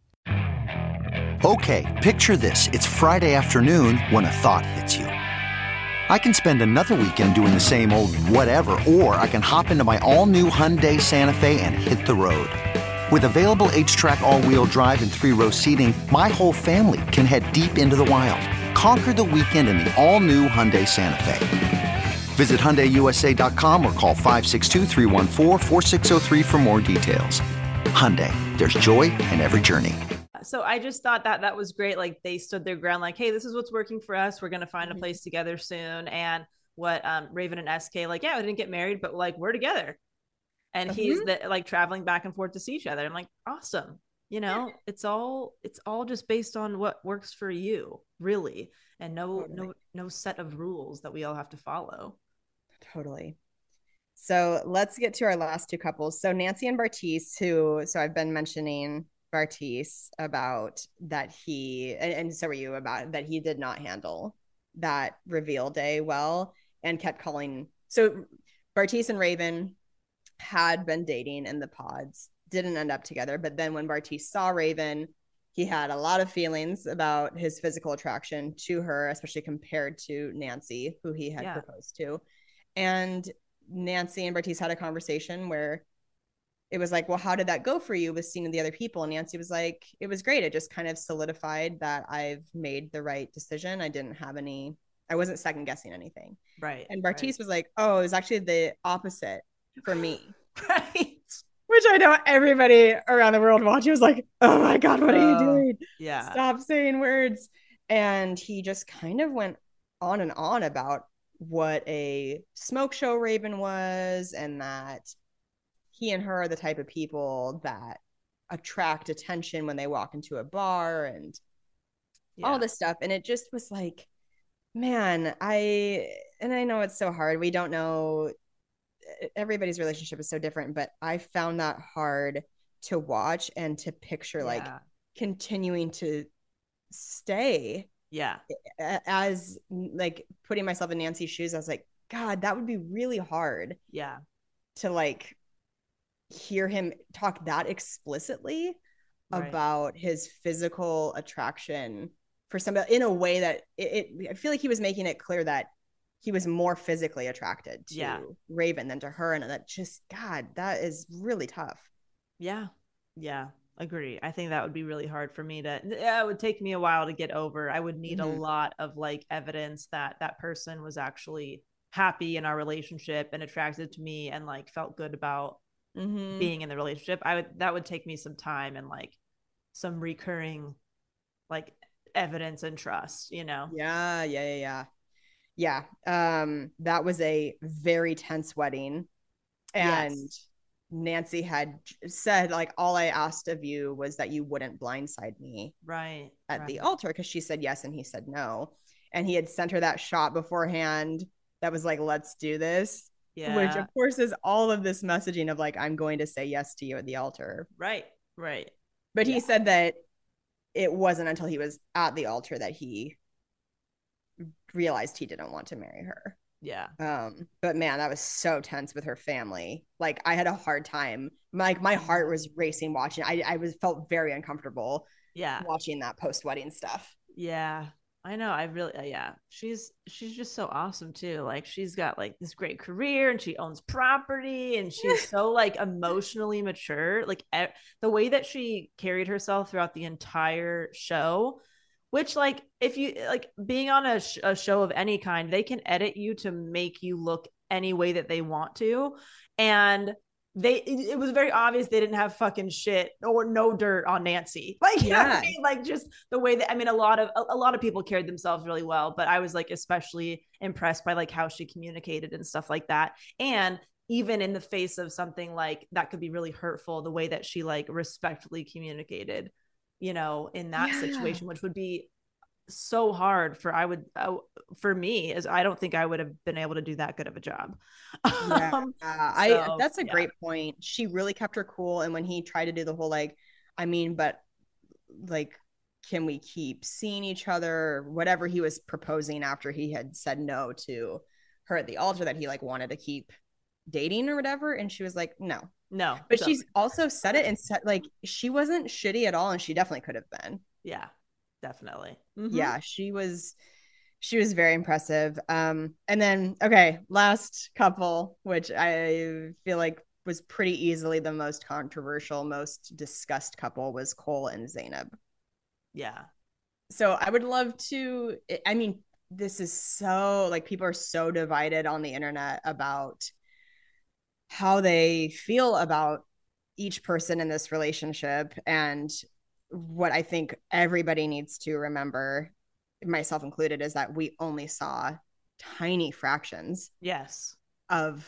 Okay, picture this. It's Friday afternoon when a thought hits you. I can spend another weekend doing the same old whatever, or I can hop into my all-new Hyundai Santa Fe and hit the road. With available H-Track all-wheel drive and three-row seating, my whole family can head deep into the wild. Conquer the weekend in the all-new Hyundai Santa Fe. Visit Hyundai U S A dot com or call five six two, three one four, four six zero three for more details. Hyundai, there's joy in every journey. So I just thought that that was great. Like they stood their ground, like, hey, this is what's working for us. We're going to find a place together soon. And what um, Raven and S K, like, yeah, we didn't get married, but like we're together. And mm-hmm. he's the, like traveling back and forth to see each other. I'm like, awesome. You know, yeah. it's all, it's all just based on what works for you, really. And no, totally. no, no set of rules that we all have to follow. Totally. So let's get to our last two couples. So Nancy and Bartise, who, so I've been mentioning Bartise about that he, and, and so are you, about that he did not handle that reveal day well and kept calling. So Bartise and Raven had been dating in the pods didn't end up together. But then when Bartise saw Raven, he had a lot of feelings about his physical attraction to her, especially compared to Nancy, who he had Yeah. proposed to. And Nancy and Bartise had a conversation where it was like, well, how did that go for you with seeing the other people? And Nancy was like, it was great. It just kind of solidified that I've made the right decision. I didn't have any, I wasn't second guessing anything. Right. And Bartise right. was like, oh, it was actually the opposite for me. Right. Which I know everybody around the world watching was like, oh my God, what are you Uh, doing? Yeah. Stop saying words. And he just kind of went on and on about what a smoke show Raven was, and that he and her are the type of people that attract attention when they walk into a bar, and Yeah. all this stuff. And it just was like, man, I, and I know it's so hard. We don't know, everybody's relationship is so different, but I found that hard to watch and to picture, like Yeah. continuing to stay Yeah. a- as like putting myself in Nancy's shoes. I was like, God, that would be really hard Yeah. to like hear him talk that explicitly Right. about his physical attraction for somebody in a way that it, it I feel like he was making it clear that he was more physically attracted to Yeah. Raven than to her. And that just, God, that is really tough. Yeah. Yeah. Agree. I think that would be really hard for me to, yeah, it would take me a while to get over. I would need Mhm. a lot of like evidence that that person was actually happy in our relationship and attracted to me and like felt good about Mhm. being in the relationship. I would, that would take me some time and like some recurring like evidence and trust, you know? Yeah, yeah, yeah, yeah. Yeah. Um, that was a very tense wedding. And Yes. Nancy had said, like, all I asked of you was that you wouldn't blindside me Right. at right. the altar, because she said yes and he said no. And he had sent her that shot beforehand that was like, let's do this. Yeah. Which of course is all of this messaging of like, I'm going to say yes to you at the altar. Right. Right. But Yeah. he said that it wasn't until he was at the altar that he realized he didn't want to marry her. Yeah. Um, but man, that was so tense with her family. Like, I had a hard time. Like, my heart was racing watching. I I was felt very uncomfortable Yeah. watching that post wedding stuff. Yeah. I know. I really, uh, yeah. She's, she's just so awesome too. Like she's got like this great career and she owns property and she's so like emotionally mature. Like e- the way that she carried herself throughout the entire show, which like, if you like being on a, sh- a show of any kind, they can edit you to make you look any way that they want to. And they, it, it was very obvious they didn't have fucking shit or no dirt on Nancy. Like, you know what I Yeah. mean? Like just the way that, I mean, a lot of, a, a lot of people carried themselves really well, but I was like, especially impressed by like how she communicated and stuff like that. And even in the face of something like that could be really hurtful, the way that she like respectfully communicated, you know, in that Yeah. situation, which would be so hard for, I would, uh, for me, as I don't think I would have been able to do that good of a job. Yeah. Um, I so, that's a yeah. great point. She really kept her cool. And when he tried to do the whole like, I mean, but like, can we keep seeing each other? Or whatever he was proposing after he had said no to her at the altar, that he like wanted to keep dating or whatever. And she was like, no. No, But so- she's also said it and said like she wasn't shitty at all, and she definitely could have been. yeah, definitely. Mhm. Yeah, she was she was very impressive. Um and then okay, last couple, which I feel like was pretty easily the most controversial, most discussed couple, was Cole and Zainab. Yeah. So I would love to, I mean, this is so like, people are so divided on the internet about how they feel about each person in this relationship. And what I think everybody needs to remember, myself included, is that we only saw tiny fractions Yes. of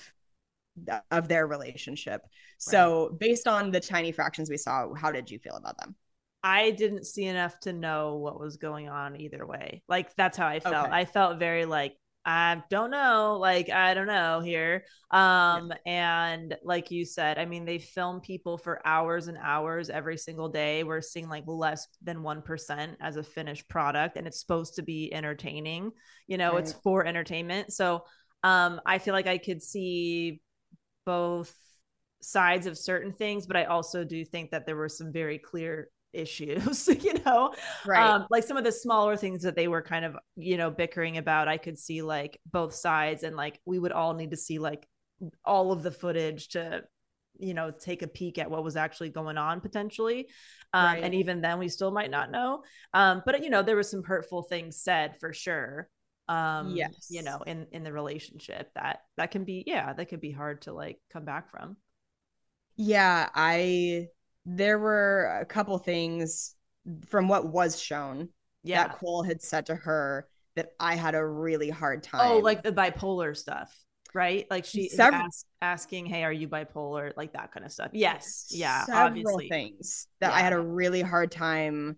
of their relationship. So based on the tiny fractions we saw, how did you feel about them? I didn't see enough to know what was going on either way. Like that's how I felt. Okay. I felt very like, I don't know, like I don't know here. Um and like you said, I mean, they film people for hours and hours every single day. We're seeing like less than one percent as a finished product, and it's supposed to be entertaining. You know, it's Right. for entertainment. So um I feel like I could see both sides of certain things, but I also do think that there were some very clear issues, you know, Right. um, like some of the smaller things that they were kind of, you know, bickering about. I could see like both sides, and like we would all need to see like all of the footage to, you know, take a peek at what was actually going on potentially. Um, Right. And even then we still might not know. Um, but, you know, there was some hurtful things said for sure. Um, Yes. you know, in, in the relationship that, that can be, yeah, that could be hard to like come back from. Yeah, I there were a couple things from what was shown Yeah. that Cole had said to her that I had a really hard time. Oh, like the bipolar stuff, right? Like she Sev- asked, asking, hey, are you bipolar? Like that kind of stuff. Yes. Yeah. several Obviously. things that I Yeah. had a really hard time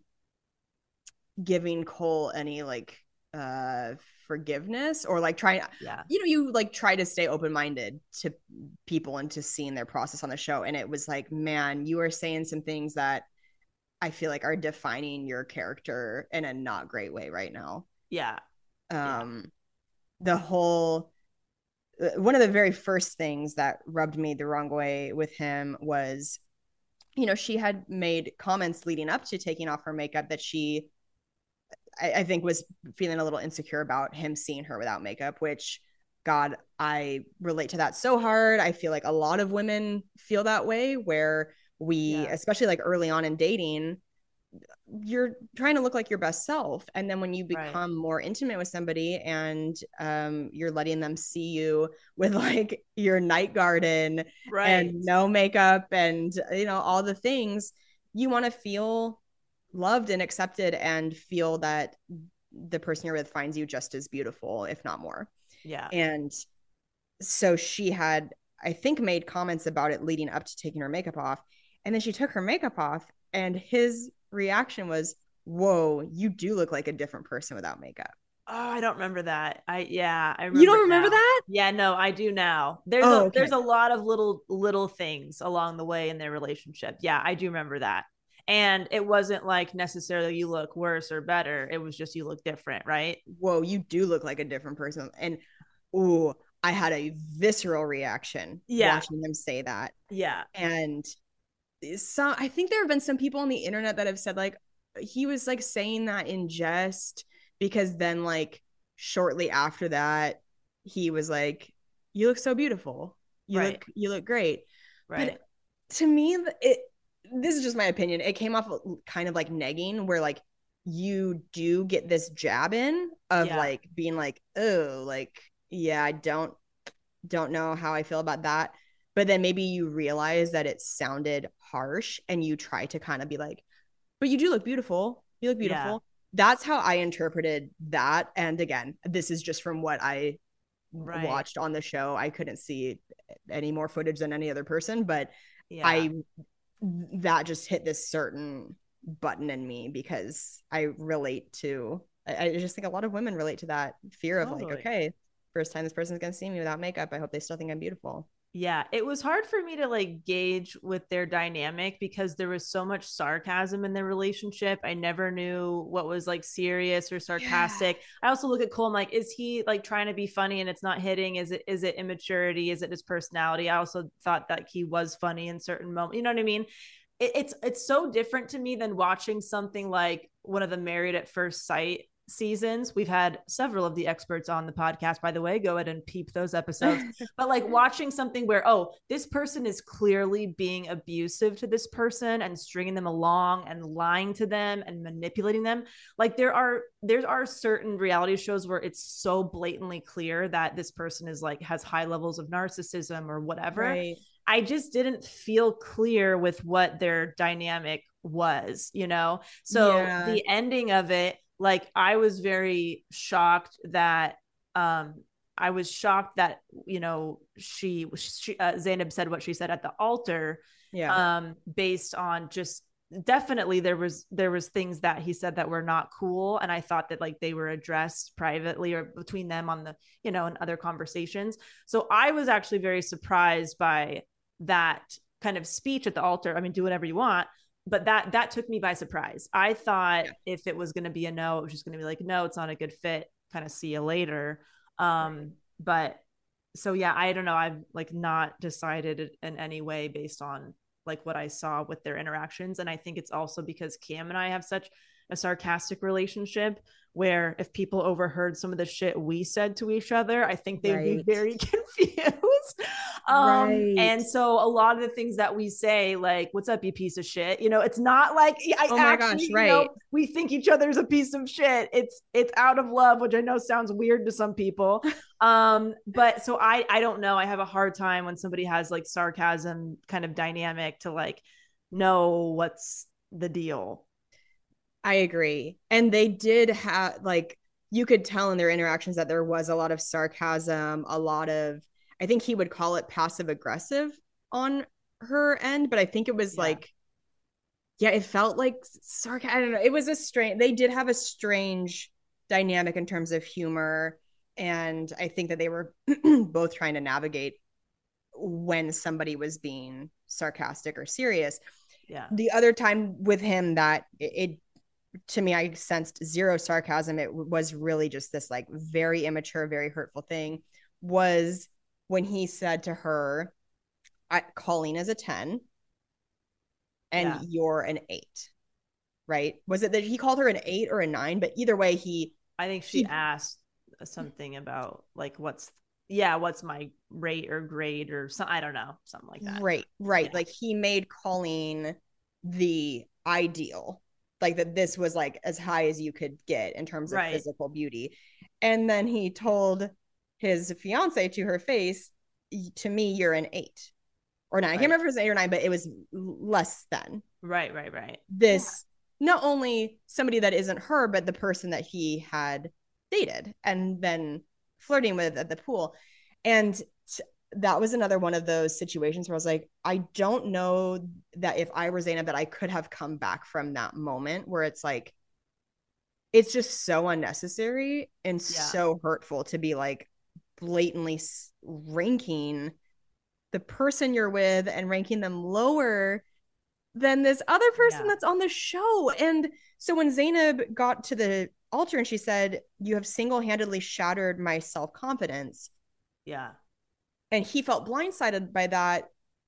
giving Cole any like uh forgiveness, or like trying, Yeah. you know, you like try to stay open-minded to people and to seeing their process on the show. And it was like, man, you are saying some things that I feel like are defining your character in a not great way right now. Yeah. Um, the whole, one of the very first things that rubbed me the wrong way with him was, you know, she had made comments leading up to taking off her makeup that she, I, I think, was feeling a little insecure about him seeing her without makeup, which, God, I relate to that so hard. I feel like a lot of women feel that way, where we, Yeah. especially like early on in dating, you're trying to look like your best self. And then when you become Right. more intimate with somebody and um, you're letting them see you with like your night garden Right. and no makeup and, you know, all the things, you want to feel loved and accepted and feel that the person you're with finds you just as beautiful, if not more. Yeah. And so she had, I think, made comments about it leading up to taking her makeup off. And then she took her makeup off, and his reaction was, whoa, you do look like a different person without makeup. Oh, I don't remember that. I yeah, I remember. You don't remember now. that? Yeah, no, I do now. There's Oh, a okay. there's a lot of little little things along the way in their relationship. Yeah, I do remember that. And it wasn't like necessarily you look worse or better. It was just you look different, right? Whoa, you do look like a different person. And ooh, I had a visceral reaction Yeah. watching them say that. Yeah. And some, I think there have been some people on the internet that have said like he was like saying that in jest, because then like shortly after that he was like, you look so beautiful, you Right. look you look great. Right. But to me, it this is just my opinion, it came off kind of like negging, where like you do get this jab in of Yeah. like being like, oh, like, yeah, I don't don't know how I feel about that. But then maybe you realize that it sounded harsh and you try to kind of be like, but you do look beautiful. You look beautiful. Yeah. That's how I interpreted that. And again, this is just from what I Right. watched on the show. I couldn't see any more footage than any other person, but Yeah. I that just hit this certain button in me, because I relate to I, I just think a lot of women relate to that fear of Totally. like, okay, first time this person's gonna see me without makeup, I hope they still think I'm beautiful. Yeah, it was hard for me to like gauge with their dynamic because there was so much sarcasm in their relationship. I never knew what was like serious or sarcastic. I also look at Cole, I'm like, is he like trying to be funny and it's not hitting? Is it is it immaturity? Is it his personality? I also thought that he was funny in certain moments. You know what I mean? It, it's it's so different to me than watching something like one of the Married at First Sight seasons. We've had several of the experts on the podcast, by the way. Go ahead and peep those episodes. But like watching something where, oh, this person is clearly being abusive to this person and stringing them along and lying to them and manipulating them. Like there are there are certain reality shows where it's so blatantly clear that this person is like has high levels of narcissism or whatever. Right. I just didn't feel clear with what their dynamic was, you know? So Yeah. the ending of it, like I was very shocked that um I was shocked that, you know, she, she uh, Zainab said what she said at the altar, Yeah. um, based on just definitely there was there was things that he said that were not cool, and I thought that like they were addressed privately or between them on the, you know, in other conversations. So I was actually very surprised by that kind of speech at the altar. I mean, do whatever you want, but that that took me by surprise. I thought Yeah. if it was going to be a no, it was just going to be like, no, it's not a good fit, kind of see you later. Um, but so yeah, I don't know. I've like not decided in any way based on like what I saw with their interactions. And I think it's also because Cam and I have such a sarcastic relationship where if people overheard some of the shit we said to each other, I think they'd Right. be very confused. Um, Right. and so a lot of the things that we say, like, what's up, you piece of shit? You know, it's not like I Oh my actually, gosh, you right. know, we think each other's a piece of shit. It's it's out of love, which I know sounds weird to some people. Um, but so I I don't know. I have a hard time when somebody has like sarcasm kind of dynamic to like know what's the deal. I agree. And they did have like you could tell in their interactions that there was a lot of sarcasm, a lot of I think he would call it passive aggressive on her end, but I think it was Yeah. like yeah, it felt like sarcasm. I don't know. It was a strange they did have a strange dynamic in terms of humor. And I think that they were both trying to navigate when somebody was being sarcastic or serious. Yeah. The other time with him that it, it to me, I sensed zero sarcasm. It was really just this like very immature, very hurtful thing was when he said to her, I, Colleen is a ten and Yeah. you're an eight, right? Was it that he called her an eight or a nine? But either way, he, I think she he asked something about like what's yeah, what's my rate or grade or something. I don't know, something like that. right, right. Yeah. Like he made Colleen the ideal, like that this was like as high as you could get in terms of Right. physical beauty. And then he told his fiance to her face, to me, you're an eight or nine. I Right. can't remember if it was eight or nine, but it was less than Right, right, right. this. Not only somebody that isn't her, but the person that he had dated and then flirting with at the pool. And t- that was another one of those situations where I was like, I don't know that if I were Zainab that I could have come back from that moment where it's like, it's just so unnecessary and Yeah. so hurtful to be like blatantly s- ranking the person you're with and ranking them lower than this other person Yeah. that's on the show. And so when Zainab got to the altar and she said, you have single-handedly shattered my self-confidence, Yeah. and he felt blindsided by that,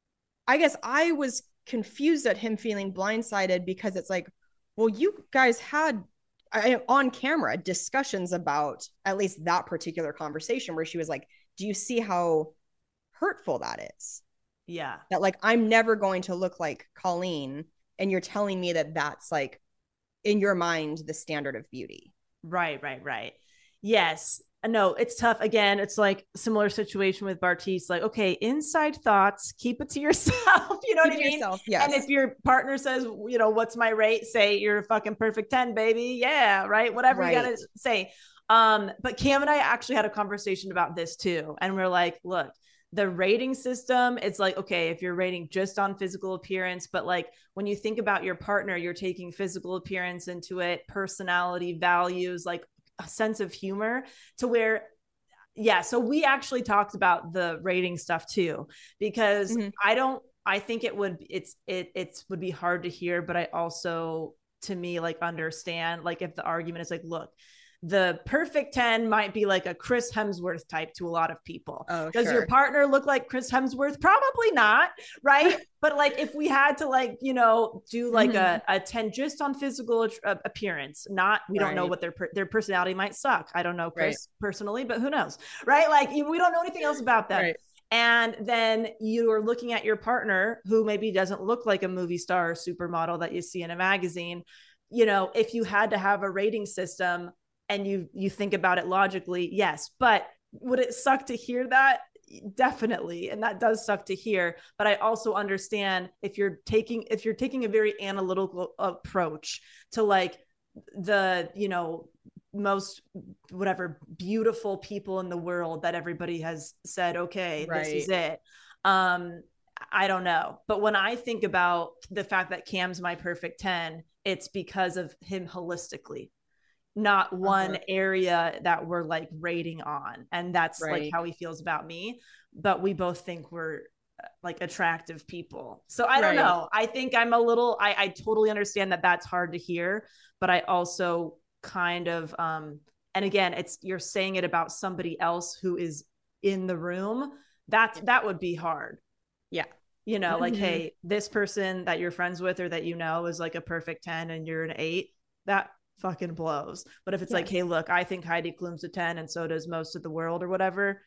I guess I was confused at him feeling blindsided because it's like, well, you guys had I, on camera discussions about at least that particular conversation where she was like, do you see how hurtful that is? Yeah. That like, I'm never going to look like Colleen. And you're telling me that that's like, in your mind, the standard of beauty. Right, right, right. Yes. No, it's tough. Again, it's like similar situation with Bartise. Like, okay, inside thoughts, keep it to yourself. You know Keep what I it mean? yourself, yes. And if your partner says, you know, what's my rate? Say you're a fucking perfect ten, baby. Yeah, right. Whatever you Right. gotta say. Um, but Cam and I actually had a conversation about this too. And we're like, look, the rating system, it's like, okay, if you're rating just on physical appearance, but like when you think about your partner, you're taking physical appearance into it, personality, values, like a sense of humor to where, yeah. So we actually talked about the rating stuff too, because Mm-hmm. I don't, I think it would, it's, it, it's would be hard to hear, but I also, to me, like understand, like if the argument is like, look, the perfect ten might be like a Chris Hemsworth type to a lot of people. Oh, Does sure. your partner look like Chris Hemsworth? Probably not, right? But like if we had to like, you know, do like Mhm. a, a ten just on physical uh, appearance, not, we don't know Right. what their per- their personality might suck. I don't know Chris Right. personally, but who knows, right? Like we don't know anything else about them. Right. And then you are looking at your partner who maybe doesn't look like a movie star or supermodel that you see in a magazine. You know, if you had to have a rating system and you you think about it logically, yes. But would it suck to hear that? Definitely. And that does suck to hear. But I also understand if you're taking if you're taking a very analytical approach to like the, you know, most whatever beautiful people in the world that everybody has said, okay, this is it. Um, I don't know. But when I think about the fact that Cam's my perfect ten, it's because of him holistically, not one Uh-huh. area that we're like rating on. And that's like Right. how he feels about me. But we both think we're uh, like attractive people. So I don't Right. know. I think I'm a little, I, I totally understand that that's hard to hear, but I also kind of, um, and again, it's, you're saying it about somebody else who is in the room, that's that would be hard. Yeah. You know, like, Mhm. hey, this person that you're friends with or that you know is like a perfect ten and you're an eight, that fucking blows. But if it's like, Yes. hey, look, I think Heidi Klum's a ten and so does most of the world or whatever.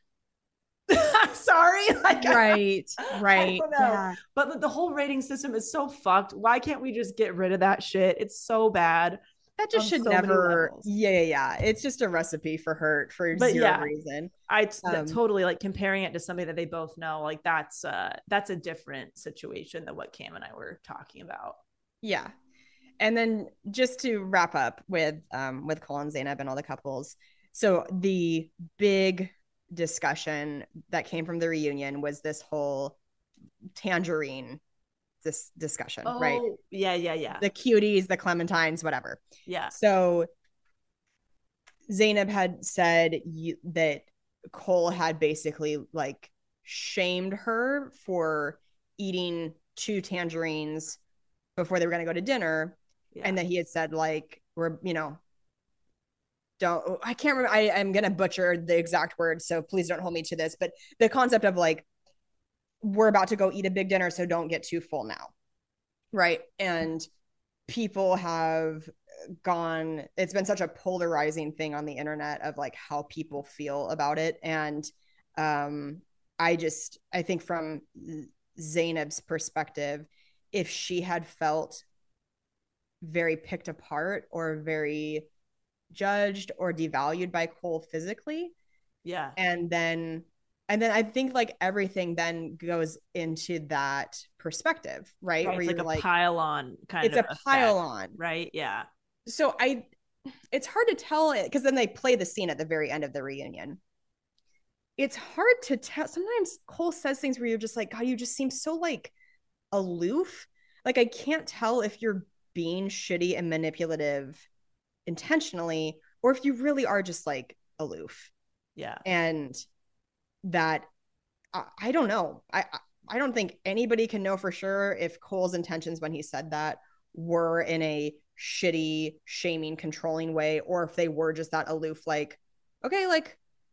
Sorry. Like, Right. I, Right. I don't know. Yeah. But the, the whole rating system is so fucked. Why can't we just get rid of that shit? It's so bad. That just on should so many never. levels. Yeah, yeah, yeah. It's just a recipe for hurt for But zero yeah. reason. I t- Um, totally like comparing it to somebody that they both know. Like that's uh that's a different situation than what Cam and I were talking about. Yeah. And then just to wrap up with um with Cole and Zainab and all the couples. So the big discussion that came from the reunion was this whole tangerine this discussion, Oh, right? yeah, yeah, yeah. The cuties, the clementines, whatever. Yeah. So Zainab had said you, that Cole had basically like shamed her for eating two tangerines before they were going to go to dinner. Yeah. And that he had said like, we're, you know, don't, I can't remember. I, I'm going to butcher the exact words. So please don't hold me to this, but the concept of like, we're about to go eat a big dinner, so don't get too full now. Right. And people have gone, it's been such a polarizing thing on the internet of like how people feel about it. And um, I just, I think from Zainab's perspective, if she had felt very picked apart or very judged or devalued by Cole physically, yeah, and then and then I think like everything then goes into that perspective, right? right. Where It's you're like a like, pile on kind it's of a effect, pile on, right? Yeah. So I, it's hard to tell it because then they play the scene at the very end of the reunion. It's hard to tell. Sometimes Cole says things where you're just like, God, you just seem so like aloof. Like I can't tell if you're being shitty and manipulative intentionally, or if you really are just like aloof. Yeah. And that I, I don't know. I I don't think anybody can know for sure if Cole's intentions when he said that were in a shitty, shaming, controlling way, or if they were just that aloof, like, okay, like,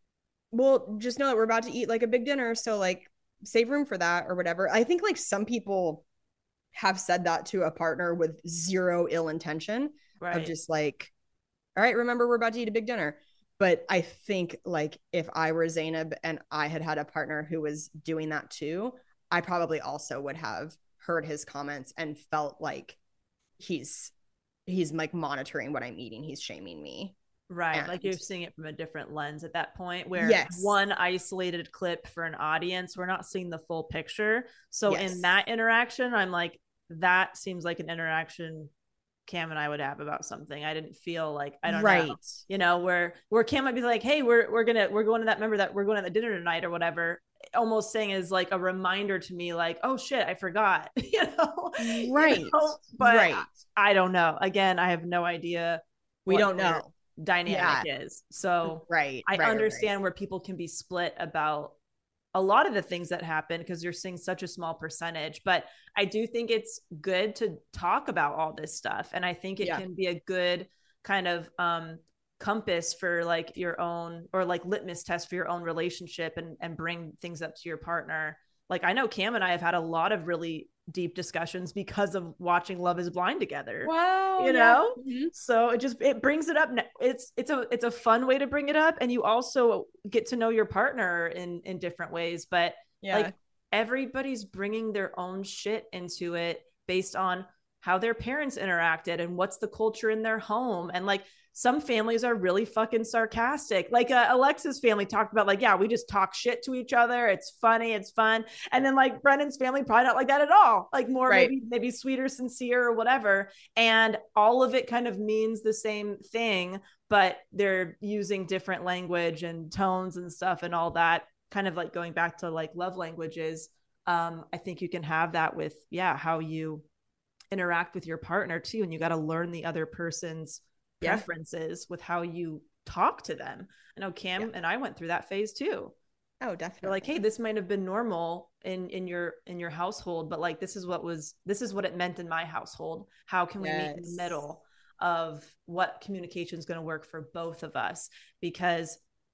well, just know that we're about to eat like a big dinner, so like save room for that or whatever. I think like some people have said that to a partner with zero ill intention, right. of just like, all right, remember we're about to eat a big dinner. But I think like if I were Zainab and I had had a partner who was doing that too, I probably also would have heard his comments and felt like he's he's like monitoring what I'm eating. He's shaming me. Right. And like you're seeing it from a different lens at that point where yes. one isolated clip for an audience, we're not seeing the full picture. So yes. in that interaction, I'm like, that seems like an interaction Cam and I would have about something. I didn't feel like, I don't right. know, you know, where, where Cam might be like, hey, we're, we're going to, we're going to that, remember that we're going to the dinner tonight or whatever, almost saying is like a reminder to me, like, oh shit, I forgot, you know? Right. You know? But right. I, I don't know. Again, I have no idea. We don't know. Dynamic yeah. is. So right. I right, understand right. where people can be split about a lot of the things that happen because you're seeing such a small percentage, but I do think it's good to talk about all this stuff. And I think it yeah. can be a good kind of um, compass for like your own, or like litmus test for your own relationship and, and bring things up to your partner. Like I know Cam and I have had a lot of really deep discussions because of watching Love is Blind together. Wow. You know? Yeah. Mm-hmm. So it just, it brings it up. It's, it's a, it's a fun way to bring it up. And you also get to know your partner in, in different ways, but yeah. like everybody's bringing their own shit into it based on how their parents interacted and what's the culture in their home. And like, some families are really fucking sarcastic. Like uh, Alexa's family talked about like, yeah, we just talk shit to each other. It's funny. It's fun. And then like Brendan's family, probably not like that at all. Like more right. maybe, maybe sweeter, sincere or whatever. And all of it kind of means the same thing, but they're using different language and tones and stuff and all that, kind of like going back to like love languages. Um, I think you can have that with, yeah, how you interact with your partner too. And you got to learn the other person's preferences yeah. with how you talk to them. I know Cam yeah. and I went through that phase too. Oh, definitely. You're like, hey, this might have been normal in in your in your household, but like this is what was this is what it meant in my household. How can we yes. meet in the middle of what communication is going to work for both of us? Because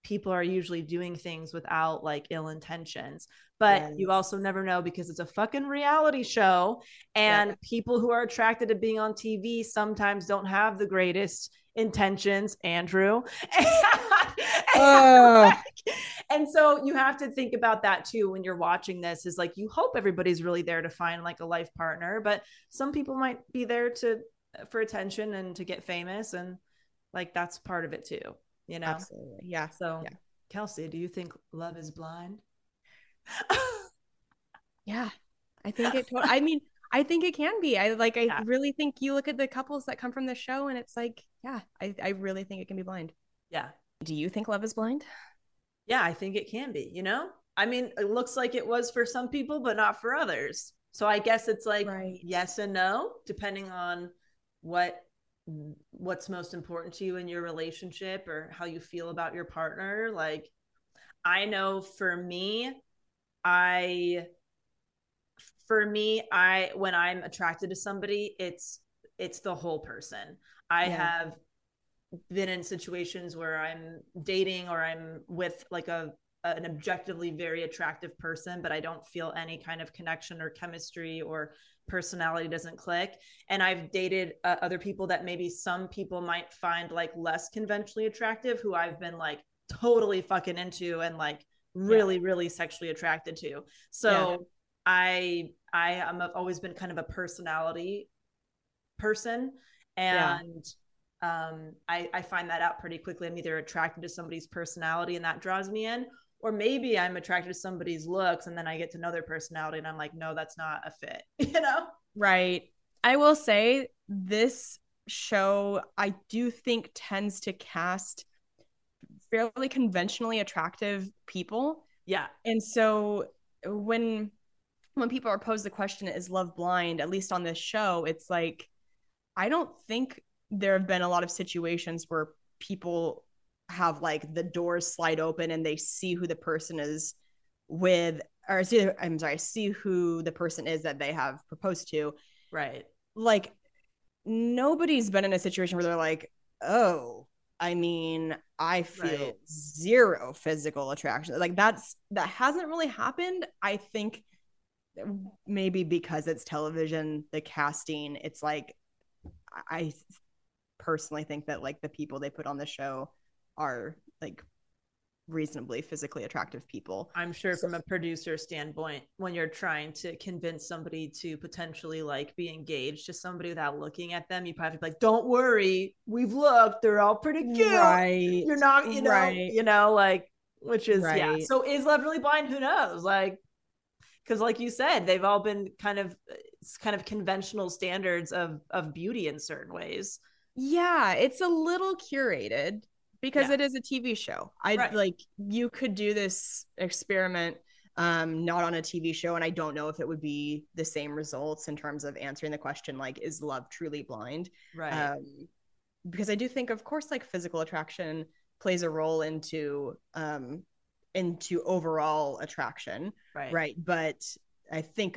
people are usually doing things without like ill intentions. But Yes. you also never know because it's a fucking reality show, and Yeah. people who are attracted to being on T V sometimes don't have the greatest intentions, Andrew. Oh. And so you have to think about that too when you're watching this, is like, you hope everybody's really there to find like a life partner, but some people might be there to for attention and to get famous, and like that's part of it too, you know. Absolutely. Yeah. So Yeah. Kelsey, do you think Love is Blind? Yeah. I think it to- I mean, I think it can be. I like I Yeah. really think you look at the couples that come from the show and it's like, yeah, I, I really think it can be blind. Yeah. Do you think Love is Blind? Yeah, I think it can be, you know? I mean, it looks like it was for some people, but not for others. So I guess it's like Right. yes and no, depending on what what's most important to you in your relationship or how you feel about your partner. Like, I know for me, I for me, I when I'm attracted to somebody, it's it's the whole person. I Yeah. have been in situations where I'm dating or I'm with like a an objectively very attractive person, but I don't feel any kind of connection or chemistry or personality doesn't click. And I've dated uh, other people that maybe some people might find like less conventionally attractive, who I've been like totally fucking into and like really, yeah. really sexually attracted to. So yeah. I, I am always been kind of a personality person. And yeah. um, I, I find that out pretty quickly. I'm either attracted to somebody's personality and that draws me in, or maybe I'm attracted to somebody's looks and then I get to know their personality and I'm like, no, that's not a fit, you know? Right. I will say this show, I do think tends to cast fairly conventionally attractive people. Yeah. And so when, when people are posed the question, is love blind, at least on this show, it's like, I don't think there have been a lot of situations where people have like the doors slide open and they see who the person is with, or see, I'm sorry, see who the person is that they have proposed to. Right. Like nobody's been in a situation where they're like, oh, I mean, I feel right. zero physical attraction. Like that's, that hasn't really happened. I think maybe because it's television, the casting, it's like, I personally think that like the people they put on the show are like reasonably physically attractive people. I'm sure so, from a producer standpoint, when you're trying to convince somebody to potentially like be engaged to somebody without looking at them, you probably have to be like, don't worry, we've looked, they're all pretty cute. Right. You're not, you know, right. you know, like, which is, right. yeah. So is Love really blind? Who knows? Like, because like you said, they've all been kind of, it's kind of conventional standards of, of beauty in certain ways. Yeah. It's a little curated. Because yeah. it is a T V show. I right. like you could do this experiment um not on a T V show, and I don't know if it would be the same results in terms of answering the question like, is love truly blind? Right. Um, because I do think, of course, like physical attraction plays a role into um into overall attraction. Right. Right. But I think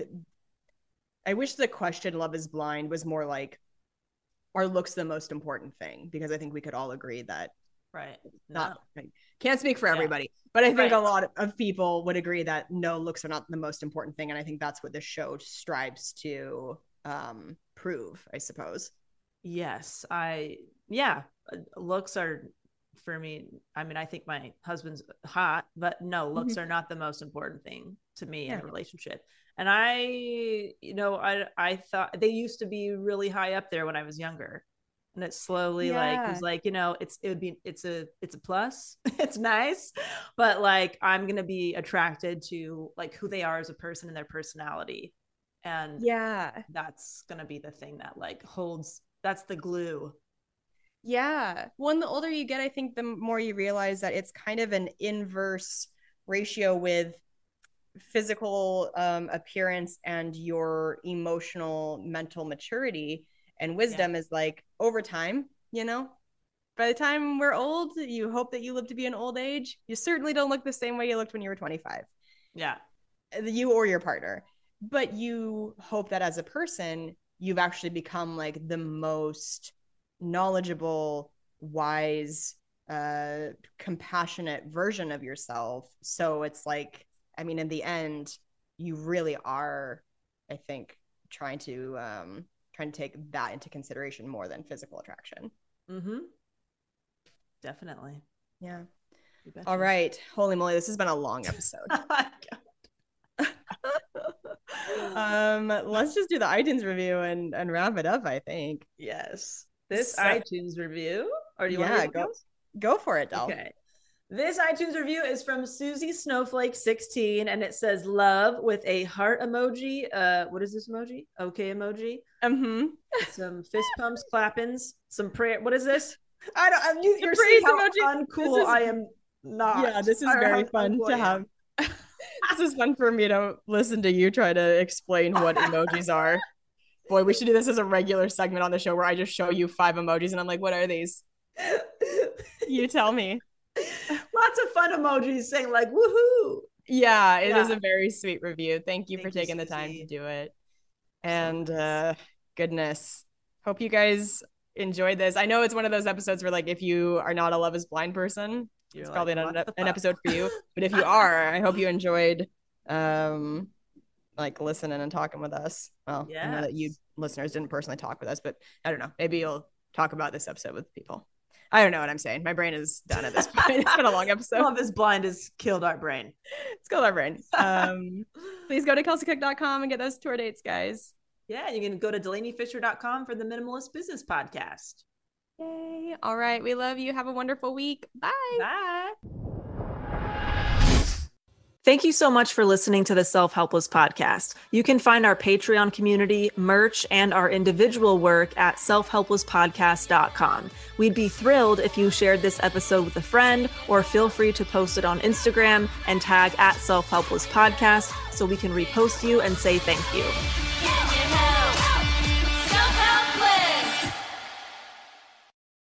I wish the question love is blind was more like, are looks the most important thing? Because I think we could all agree that right. No. Not like, can't speak for everybody, yeah. but I think right. a lot of people would agree that no, looks are not the most important thing. And I think that's what the show strives to um, prove, I suppose. Yes. I, yeah. Looks are for me. I mean, I think my husband's hot, but no, looks mm-hmm. are not the most important thing to me yeah. in a relationship. And I, you know, I, I thought they used to be really high up there when I was younger. And it slowly yeah. like was like, you know, it's it would be it's a it's a plus. It's nice. But like I'm gonna be attracted to like who they are as a person and their personality. And yeah, that's gonna be the thing that like holds, that's the glue. Yeah. Well, the older you get, I think the more you realize that it's kind of an inverse ratio with physical um, appearance and your emotional mental maturity. And wisdom yeah. is like over time, you know, by the time we're old, you hope that you live to be an old age. You certainly don't look the same way you looked when you were twenty-five. Yeah. You or your partner. But you hope that as a person, you've actually become like the most knowledgeable, wise, uh, compassionate version of yourself. So it's like, I mean, in the end, you really are, I think, trying to um, trying to take that into consideration more than physical attraction. Mm-hmm. Definitely. Yeah. All right. Holy moly, this has been a long episode. um, let's just do the iTunes review and, and wrap it up, I think. Yes. This So- iTunes review, or do you yeah, want to go, go for it, Del. Okay. This iTunes review is from Susie Snowflake sixteen, and it says love with a heart emoji. Uh, what is this emoji? Okay emoji. Mm-hmm. Some fist pumps, clappings, some prayer. What is this? I don't. I'm, you, you're praise seeing how emoji. uncool This is- I am. Not. Yeah, this is Or very how fun uncool to I am. have. This is fun for me to listen to you try to explain what emojis are. Boy, we should do this as a regular segment on the show where I just show you five emojis and I'm like, what are these? You tell me. Lots of fun emojis saying like woohoo. Yeah, it is Yeah. a very sweet review. Thank you Thank for you, taking the time to Susie. do it. And uh goodness, hope you guys enjoyed this. I know it's one of those episodes where like if you are not a Love is Blind person, You're it's like, probably what not the an fuck? episode for you. But if you are, I hope you enjoyed um like listening and talking with us. Well, I know that you Yes. listeners didn't personally talk with us, but I don't know. Maybe you'll talk about this episode with people. I don't know what I'm saying. My brain is done at this point. It's been a long episode. Love is Blind has killed our brain. It's called our brain. Um, please go to kelsey cook dot com and get those tour dates, guys. Yeah, you can go to delaney fisher dot com for the Minimalist Business Podcast. Yay. All right. We love you. Have a wonderful week. Bye. Bye. Thank you so much for listening to the Self Helpless Podcast. You can find our Patreon community, merch, and our individual work at self helpless podcast dot com. We'd be thrilled if you shared this episode with a friend, or feel free to post it on Instagram and tag at Self Helpless Podcast so we can repost you and say thank you.